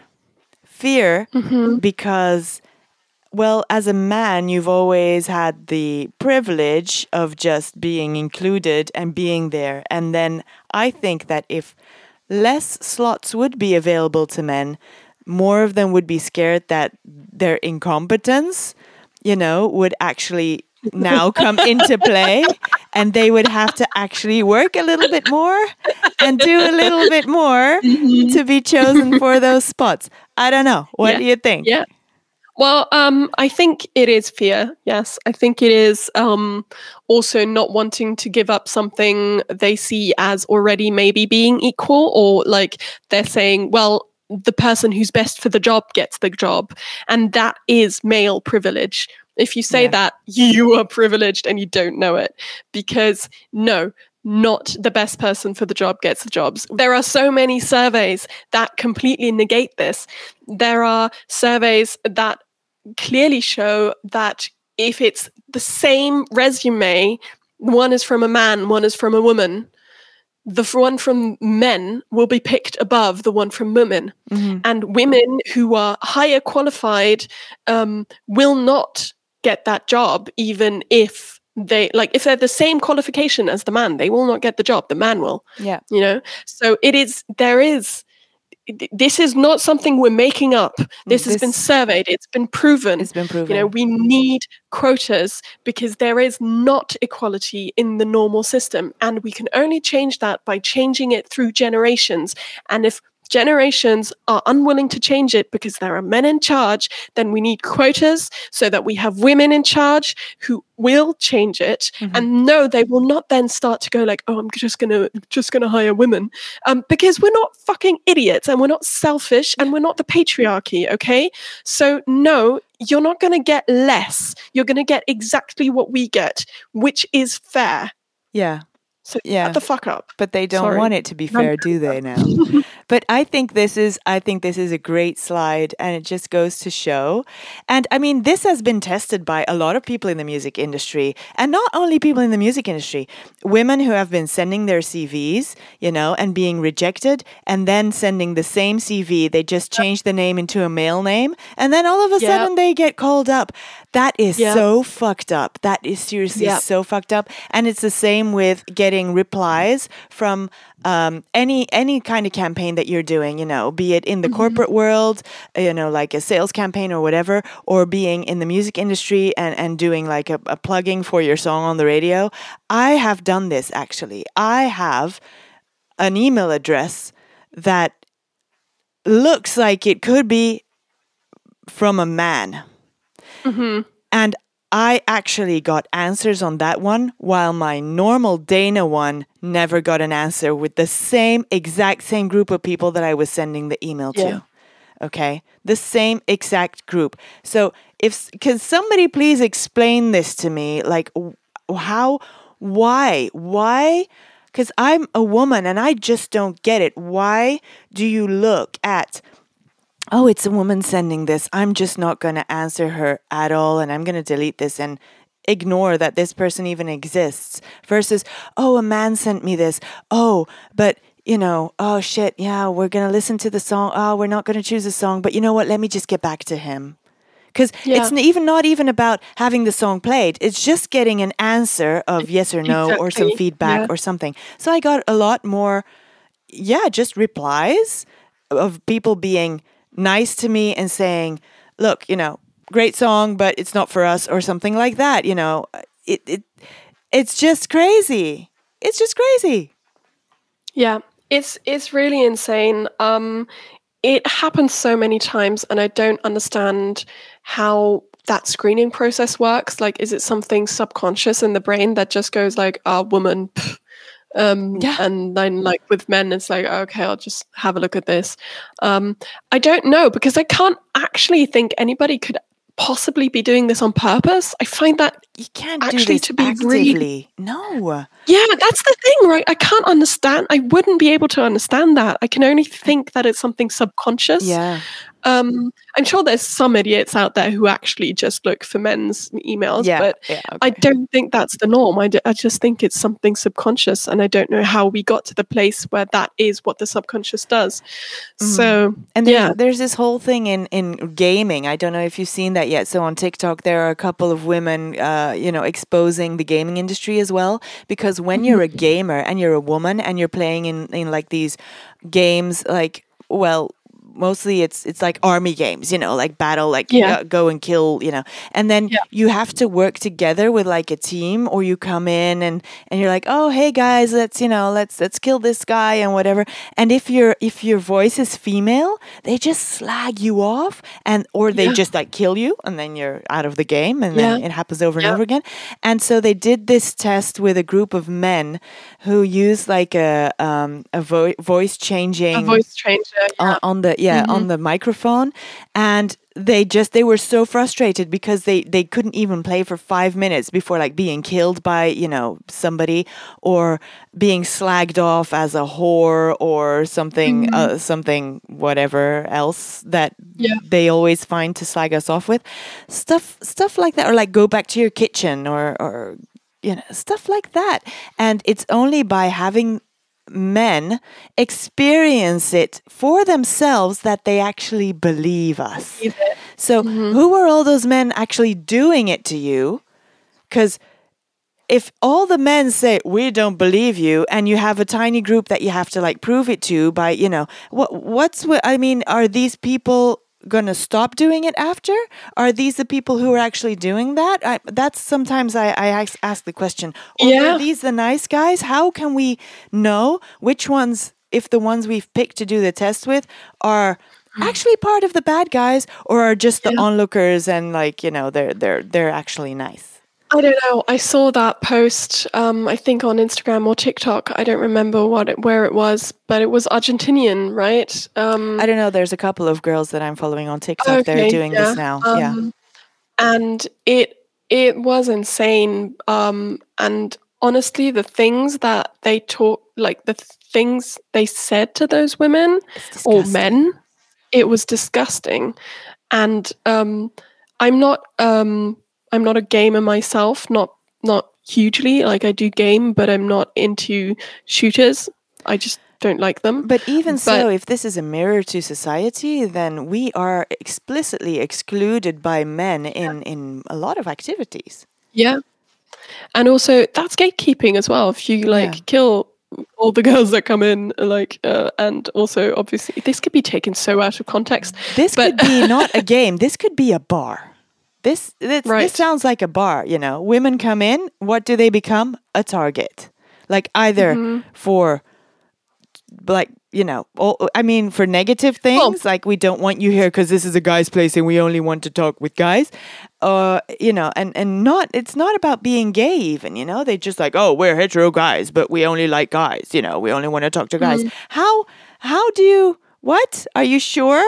Fear Mm-hmm. because, well, as a man, you've always had the privilege of just being included and being there. And then I think that if less slots would be available to men, more of them would be scared that their incompetence, you know, would actually now come into play, and they would have to actually work a little bit more and do a little bit more Mm-hmm. to be chosen for those spots. I don't know. What Yeah. do you think? Yeah. Well, um, I think it is fear. Yes, I think it is um, also not wanting to give up something they see as already maybe being equal, or like they're saying, well, the person who's best for the job gets the job. And that is male privilege. If you say Yeah. that, you are privileged and you don't know it. Because no, not the best person for the job gets the jobs. There are so many surveys that completely negate this. There are surveys that clearly show that if it's the same resume, one is from a man, one is from a woman, the one from men will be picked above the one from women. Mm-hmm. And women who are higher qualified um, will not get that job, even if they, like, if they're the same qualification as the man, they will not get the job. The man will. Yeah. You know? So it is, there is, this is not something we're making up. This, this has been surveyed. It's been proven. It's been proven. You know, we need quotas because there is not equality in the normal system. And we can only change that by changing it through generations. And if generations are unwilling to change it because there are men in charge, then we need quotas so that we have women in charge who will change it. Mm-hmm. And no, they will not then start to go like, oh, I'm just gonna just gonna hire women, um, because we're not fucking idiots and we're not selfish and we're not the patriarchy. Okay, so no, you're not gonna get less. You're gonna get exactly what we get, which is fair. Yeah. So yeah. shut the fuck up. But they don't Sorry. want it to be fair, do they now? But I think this is I think this is a great slide, and it just goes to show. And I mean, this has been tested by a lot of people in the music industry, and not only people in the music industry, women who have been sending their C Vs, you know, and being rejected, and then sending the same C V. They just change the name into a male name, and then all of a yep. sudden they get called up. That is yep. so fucked up. That is seriously yep. so fucked up. And it's the same with getting replies from um, any any kind of campaign that you're doing, you know, be it in the mm-hmm. corporate world, you know, like a sales campaign or whatever, or being in the music industry and, and doing like a, a plugging for your song on the radio. I have done this actually. I have an email address that looks like it could be from a man. Mm-hmm. And I actually got answers on that one, while my normal Dana one never got an answer with the same exact same group of people that I was sending the email yeah. to. Okay? The same exact group. So if, can somebody please explain this to me? Like, how, why, why? Because I'm a woman and I just don't get it. Why do you look at, oh, it's a woman sending this, I'm just not going to answer her at all, and I'm going to delete this and ignore that this person even exists, versus, oh, a man sent me this, oh, but, you know, oh, shit, yeah, we're going to listen to the song, oh, we're not going to choose a song, but you know what, let me just get back to him. Because Yeah. it's n- even not even about having the song played. It's just getting an answer of yes or no or some Exactly. feedback Yeah. or something. So I got a lot more, yeah, just replies of people being nice to me and saying, look, you know, great song, but it's not for us or something like that. You know, it, it it's just crazy. It's just crazy. Yeah, it's it's really insane. Um, it happens so many times, and I don't understand how that screening process works. Like, is it something subconscious in the brain that just goes like, "Ah, woman," pff, um, Yeah. and then like with men, it's like, okay, I'll just have a look at this. Um, I don't know because I can't actually think anybody could possibly be doing this on purpose. I find that You can't do actually this to be actively. really No. yeah, that's the thing, right? I can't understand. I wouldn't be able to understand that. I can only think that it's something subconscious. Yeah. Um, I'm sure there's some idiots out there who actually just look for men's emails, Yeah. but Yeah. I Okay. don't think that's the norm. I, d- I just think it's something subconscious, and I don't know how we got to the place where that is what the subconscious does. So, And there's, yeah. there's this whole thing in, in gaming. I don't know if you've seen that yet. So on TikTok, there are a couple of women, uh, you know, exposing the gaming industry as well. Because when you're a gamer and you're a woman and you're playing in, in like these games, like, well, mostly it's it's like army games, you know, like battle, like Yeah. uh, go and kill, you know, and then Yeah. you have to work together with like a team, or you come in and and you're like, oh hey guys, let's you know let's let's kill this guy and whatever. And if your if your voice is female, they just slag you off, and or they Yeah. just like kill you, and then you're out of the game, and then Yeah. it happens over and Yeah. over again. And so they did this test with a group of men who used like a um a vo- voice changing A voice changer. on, Yeah. on the yeah on the microphone, and they just they were so frustrated because they they couldn't even play for five minutes before like being killed by you know somebody, or being slagged off as a whore or something uh, something whatever else that Yeah. they always find to slag us off with, stuff stuff like that, or like go back to your kitchen, or or you know stuff like that. And it's only by having men experience it for themselves that they actually believe us. Believe it. So who were all those men actually doing it to you? Because if all the men say we don't believe you, and you have a tiny group that you have to like prove it to by you know what what's what I mean, are these people gonna stop doing it after? Are these the people who are actually doing that? I, that's sometimes I, I ask, ask the question. Or Yeah. are these the nice guys? How can we know which ones, if the ones we've picked to do the test with, are actually part of the bad guys, or are just the Yeah. onlookers and like you know they're they're they're actually nice? I don't know. I saw that post, um, I think on Instagram or TikTok. I don't remember what it, where it was, but it was Argentinian, right? Um, I don't know. There's a couple of girls that I'm following on TikTok. They're okay, doing yeah. this now. Um, yeah. And it it was insane. Um, and honestly, the things that they talk, like the things they said to those women It's or disgusting. men, it was disgusting. And um, I'm not um, I'm not a gamer myself, not not hugely. Like I do game, but I'm not into shooters. I just don't like them. But even so, But- if this is a mirror to society, then we are explicitly excluded by men in, in a lot of activities. Yeah. And also that's gatekeeping as well. If you like Yeah. kill all the girls that come in, like, uh, and also obviously this could be taken so out of context. This But- could be not a game. This could be a bar. This this, Right. this sounds like a bar. You know, women come in. What do they become? A target. Like either Mm-hmm. for, like you know, all, I mean, for negative things, like we don't want you here because this is a guy's place and we only want to talk with guys. Uh, you know, and and not it's not about being gay even. You know, they just like, oh, we're hetero guys, but we only like guys. You know, we only want to talk to guys. How how do you? What? Are you sure?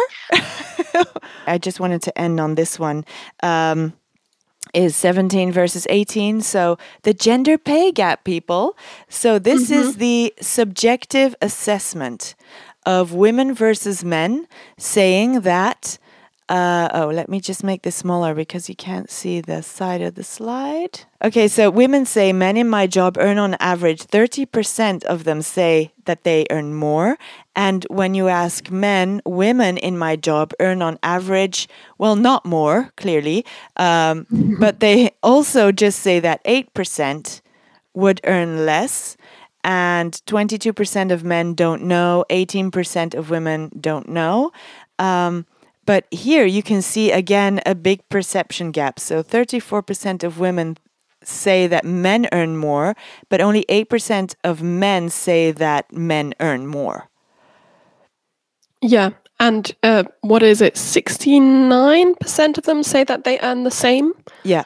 I just wanted to end on this one. Um, is seventeen versus eighteen. So the gender pay gap, people. So this is the subjective assessment of women versus men, saying that Uh, oh, let me just make this smaller because you can't see the side of the slide. Okay, so women say men in my job earn on average thirty percent of them say that they earn more. And when you ask men, women in my job earn on average, well, not more, clearly, um, but they also just say that eight percent would earn less. And twenty-two percent of men don't know, eighteen percent of women don't know. Um, But here you can see again a big perception gap. So thirty-four percent of women say that men earn more, but only eight percent of men say that men earn more. Yeah. And uh, what is it? sixty-nine percent of them say that they earn the same. Yeah.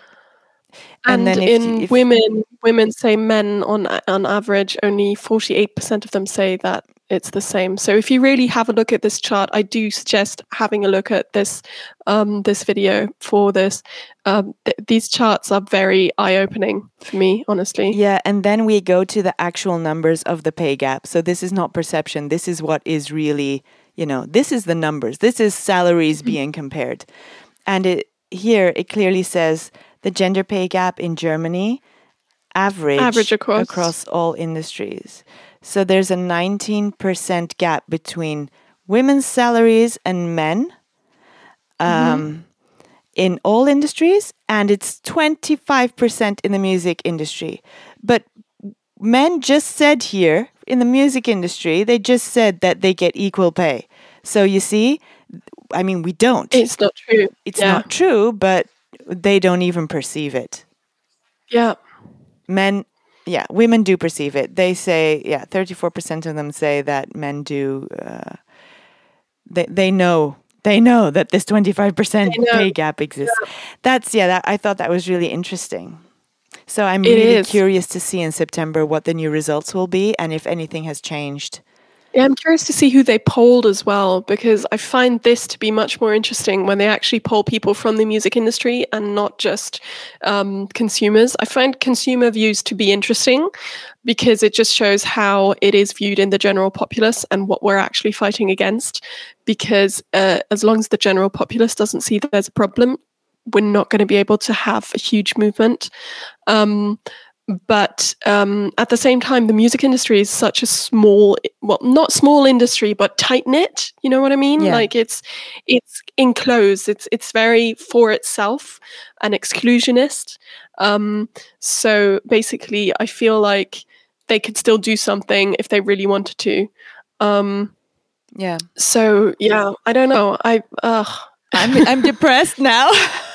And, and in you, if women, women say men on on average, only forty-eight percent of them say that it's the same. So if you really have a look at this chart, I do suggest having a look at this um, this video for this. Um, th- these charts are very eye-opening for me, honestly. Yeah, and then we go to the actual numbers of the pay gap. So this is not perception. This is what is really, you know, this is the numbers. This is salaries mm-hmm. being compared. And it here it clearly says the gender pay gap in Germany, average, average across. across all industries. So there's a nineteen percent gap between women's salaries and men um, mm-hmm. in all industries, and it's twenty-five percent in the music industry. But men just said here, in the music industry, they just said that they get equal pay. So you see, I mean, we don't. It's not true. It's yeah. not true, but they don't even perceive it. Yeah. Men... Yeah, women do perceive it. They say, yeah, thirty-four percent of them say that men do, uh, they they know, they know that this twenty-five percent pay gap exists. Yeah. That's, yeah, that, I thought that was really interesting. So I'm it really is. curious to see in September what the new results will be and if anything has changed. Yeah, I'm curious to see who they polled as well, because I find this to be much more interesting when they actually poll people from the music industry and not just um, consumers. I find consumer views to be interesting because it just shows how it is viewed in the general populace and what we're actually fighting against. Because uh, as long as the general populace doesn't see that there's a problem, we're not going to be able to have a huge movement. Um, But um, at the same time, the music industry is such a small, well, not small industry, but tight knit. You know what I mean? Yeah. Like it's it's enclosed. It's it's very for itself and exclusionist. Um, so basically, I feel like they could still do something if they really wanted to. Um, yeah. So yeah, I don't know. I uh. I'm I'm depressed now.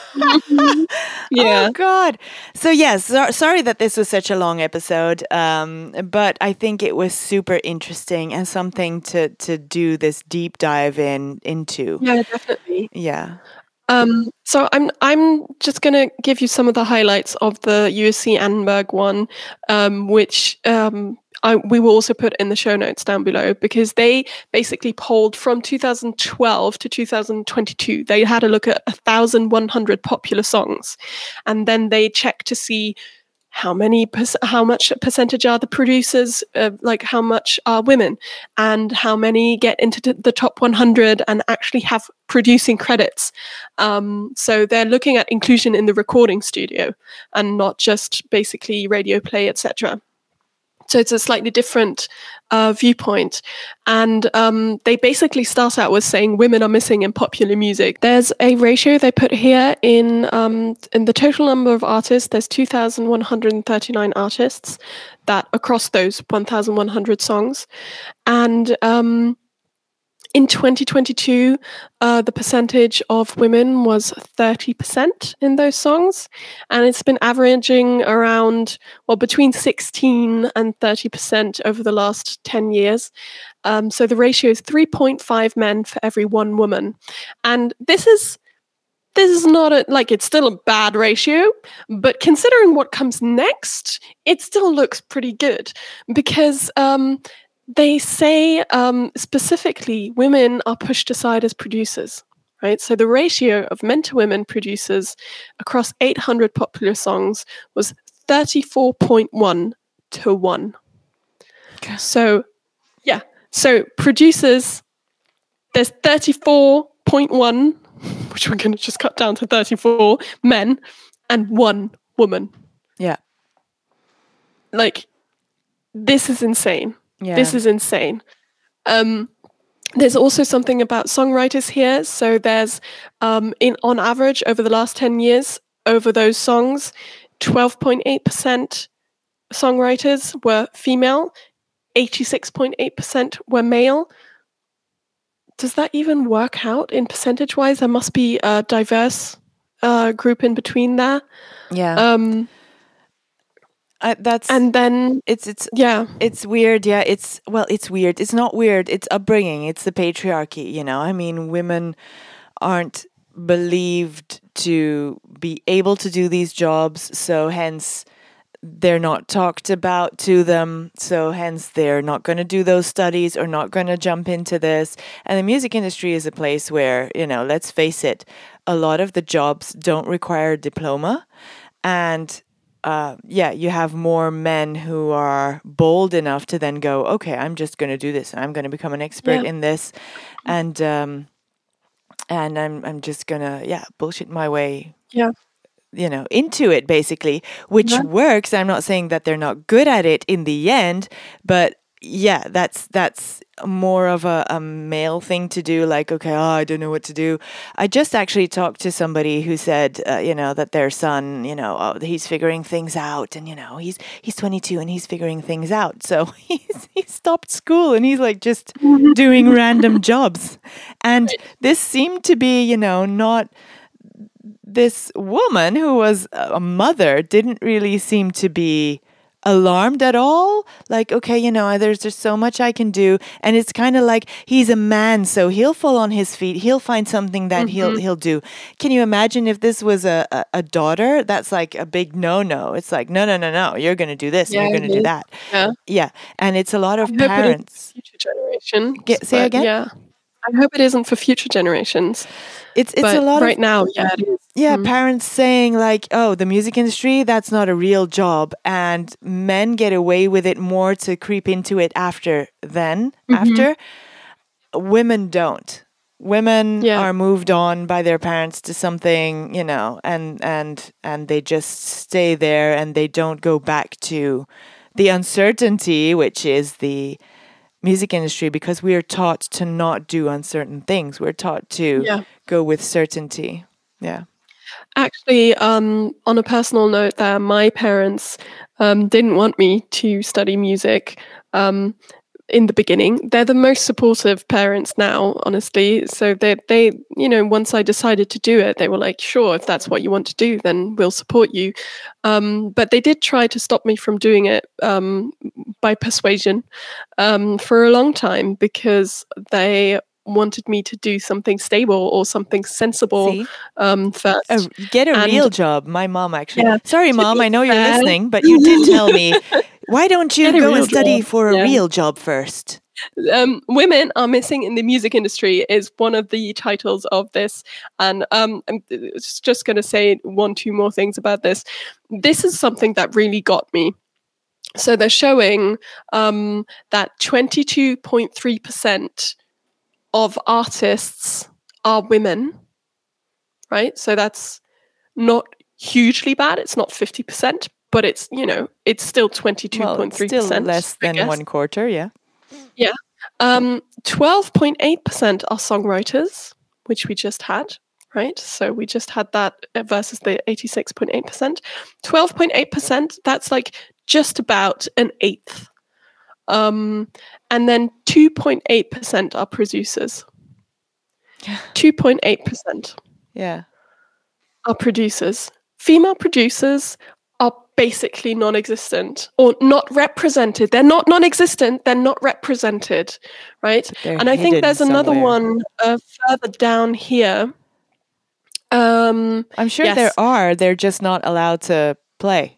Yeah. Oh God. So yes, so, sorry that this was such a long episode, um, but I think it was super interesting and something to to do this deep dive in into. Yeah, definitely. Yeah. Um, so I'm I'm just gonna give you some of the highlights of the U S C Annenberg one, um, which um, I, we will also put in the show notes down below, because they basically polled from two thousand twelve to two thousand twenty-two. They had a look at one thousand one hundred popular songs, and then they checked to see how many, how much percentage are the producers, uh, like how much are women, and how many get into the top one hundred and actually have producing credits. Um, so they're looking at inclusion in the recording studio and not just basically radio play, et cetera. So it's a slightly different uh, viewpoint. And um, they basically start out with saying women are missing in popular music. There's a ratio they put here in um, in the total number of artists. There's two thousand one hundred thirty-nine artists that across those one thousand one hundred songs. And um, in twenty twenty-two, uh, the percentage of women was thirty percent in those songs. And it's been averaging around, well, between sixteen and thirty percent over the last ten years. Um, so the ratio is three point five men for every one woman. And this is this is not a, like, it's still a bad ratio, but considering what comes next, it still looks pretty good, because um, they say um, specifically women are pushed aside as producers, right? So the ratio of men to women producers across eight hundred popular songs was thirty-four point one to one. Okay. So, yeah. So producers, there's thirty-four point one which we're going to just cut down to thirty-four men and one woman. Yeah. Like, this is insane. Yeah. This is insane. Um, there's also something about songwriters here. So there's, um, in on average, over the last ten years, over those songs, twelve point eight percent songwriters were female, eighty-six point eight percent were male. Does that even work out in percentage-wise? There must be a diverse uh, group in between there. Yeah. Um, I, that's and then it's it's yeah, it's weird. Yeah, it's well, it's weird. It's not weird. It's upbringing. It's the patriarchy. You know, I mean, women aren't believed to be able to do these jobs, so hence they're not talked about to them. So hence they're not going to do those studies or not going to jump into this. And the music industry is a place where, you know, let's face it, a lot of the jobs don't require a diploma, and Uh, yeah, you have more men who are bold enough to then go, okay, I'm just going to do this. I'm going to become an expert Yeah. in this, and um, and I'm I'm just gonna yeah bullshit my way, yeah, you know, into it basically, which Yeah. works. I'm not saying that they're not good at it in the end, but yeah, that's that's more of a, a male thing to do. Like, okay, oh, I don't know what to do. I just actually talked to somebody who said, uh, you know, that their son, you know, oh, he's figuring things out, and you know, he's he's twenty-two and he's figuring things out. So he's he stopped school and he's like just doing random jobs, and this seemed to be, you know, not. This woman who was a mother didn't really seem to be alarmed at all. Like, okay, you know, there's just so much I can do, and it's kind of like he's a man, so he'll fall on his feet. He'll find something that Mm-hmm. he'll he'll do. Can you imagine if this was a, a, a daughter? That's like a big no no. It's like no no no no. You're going to do this. Yeah, and you're going to it do is. that. Yeah. Yeah, and it's a lot of I hope it is parents. future generations. Get- say but again? Yeah, I hope it isn't for future generations. It's it's but a lot right of now, yeah, it is. Yeah, Mm. parents saying like, oh, the music industry, that's not a real job. And men get away with it more to creep into it after then, after. Women don't. Women Yeah. are moved on by their parents to something, you know, and and and they just stay there and they don't go back to the uncertainty, which is the music industry, because we are taught to not do uncertain things. We're taught to Yeah. go with certainty. Yeah. Actually, um, on a personal note, there, my parents um, didn't want me to study music um, in the beginning. They're the most supportive parents now, honestly. So they, they, you know, once I decided to do it, they were like, "Sure, if that's what you want to do, then we'll support you." Um, but they did try to stop me from doing it um, by persuasion um, for a long time, because they wanted me to do something stable or something sensible See? um, first. A, get a And- real job. My mom actually. Yeah, Sorry, to mom. be I know you're fair- listening, but you did tell me. Why don't you Get a go and real study job. for a Yeah. real job first? Um, women are missing in the music industry is one of the titles of this, and um, I'm just going to say one, two more things about this. This is something that really got me. So they're showing um, that twenty-two point three percent of artists are women, right? So that's not hugely bad. It's not fifty percent, but it's, you know, it's still twenty-two Well, point three still percent. less I than guess. one quarter. Yeah. Um, twelve point eight percent are songwriters, which we just had, right? So we just had that uh, versus the eighty-six point eight percent. twelve point eight percent, that's like just about an eighth. Um, and then two point eight percent are producers. two point eight percent Yeah. are producers. Female producers are basically non-existent or not represented. They're not non-existent, they're not represented, right? They're And I think hidden there's another somewhere. one uh, further down here. Um, I'm sure Yes. there are. They're just not allowed to play.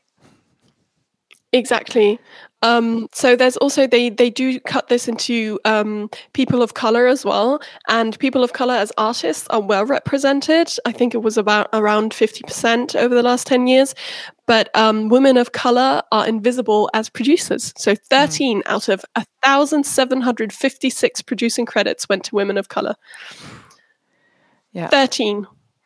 exactly. Um, so there's also they they do cut this into um, people of color as well, and people of color as artists are well represented. I think it was about around fifty percent over the last ten years, but um, women of color are invisible as producers. So thirteen out of one thousand seven hundred fifty-six producing credits went to women of color. Yeah. thirteen.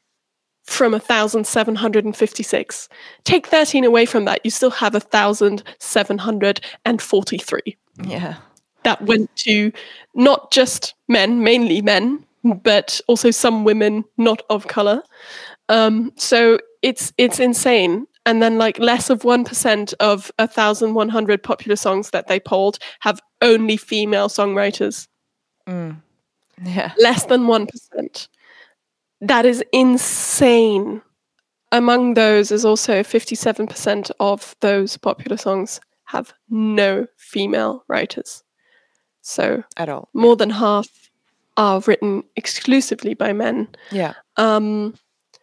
from one thousand seven hundred fifty-six. Take thirteen away from that, you still have one thousand seven hundred forty-three. Yeah. That went to not just men, mainly men, but also some women not of color. Um, so it's it's insane. And then like less of one percent of one thousand one hundred popular songs that they polled have only female songwriters. Mm. Yeah. Less than one percent. That is insane. Among those is also fifty-seven percent of those popular songs have no female writers. So at all. More than half are written exclusively by men. Yeah. Um,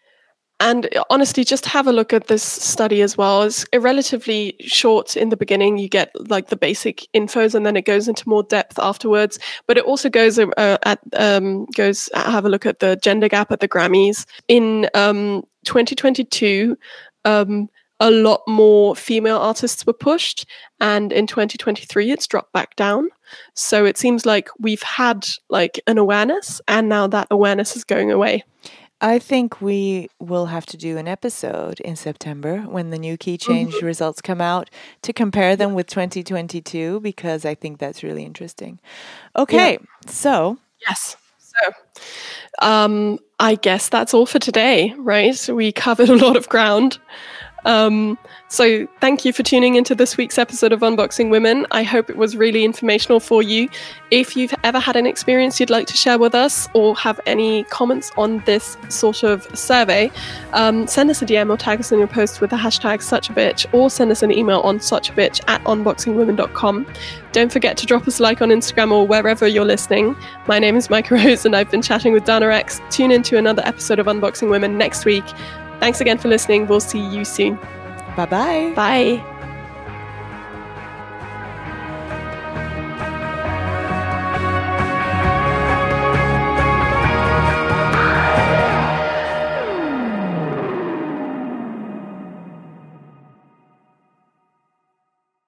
and honestly, just have a look at this study as well. It's relatively short in the beginning. You get like the basic infos, and then it goes into more depth afterwards. But it also goes uh, at um, goes have a look at the gender gap at the Grammys in um, twenty twenty-two. Um, a lot more female artists were pushed, and in twenty twenty-three it's dropped back down. So it seems like we've had like an awareness, and now that awareness is going away. I think we will have to do an episode in September when the new Key Change mm-hmm. results come out to compare them with twenty twenty-two, because I think that's really interesting. Okay, yeah. so. Yes. So um, I guess that's all for today, right? We covered a lot of ground. Um, so thank you for tuning into this week's episode of Unboxing Women. I hope it was really informational for you. If you've ever had an experience you'd like to share with us, or have any comments on this sort of survey, um, send us a D M or tag us in your post with the hashtag suchabitch, or send us an email on suchabitch at unboxing women dot com. Don't forget to drop us a like on Instagram or wherever you're listening. My name is Micah Rose, and I've been chatting with Dana Rex. Tune in to another episode of Unboxing Women next week. Thanks again for listening. We'll see you soon. Bye-bye. Bye.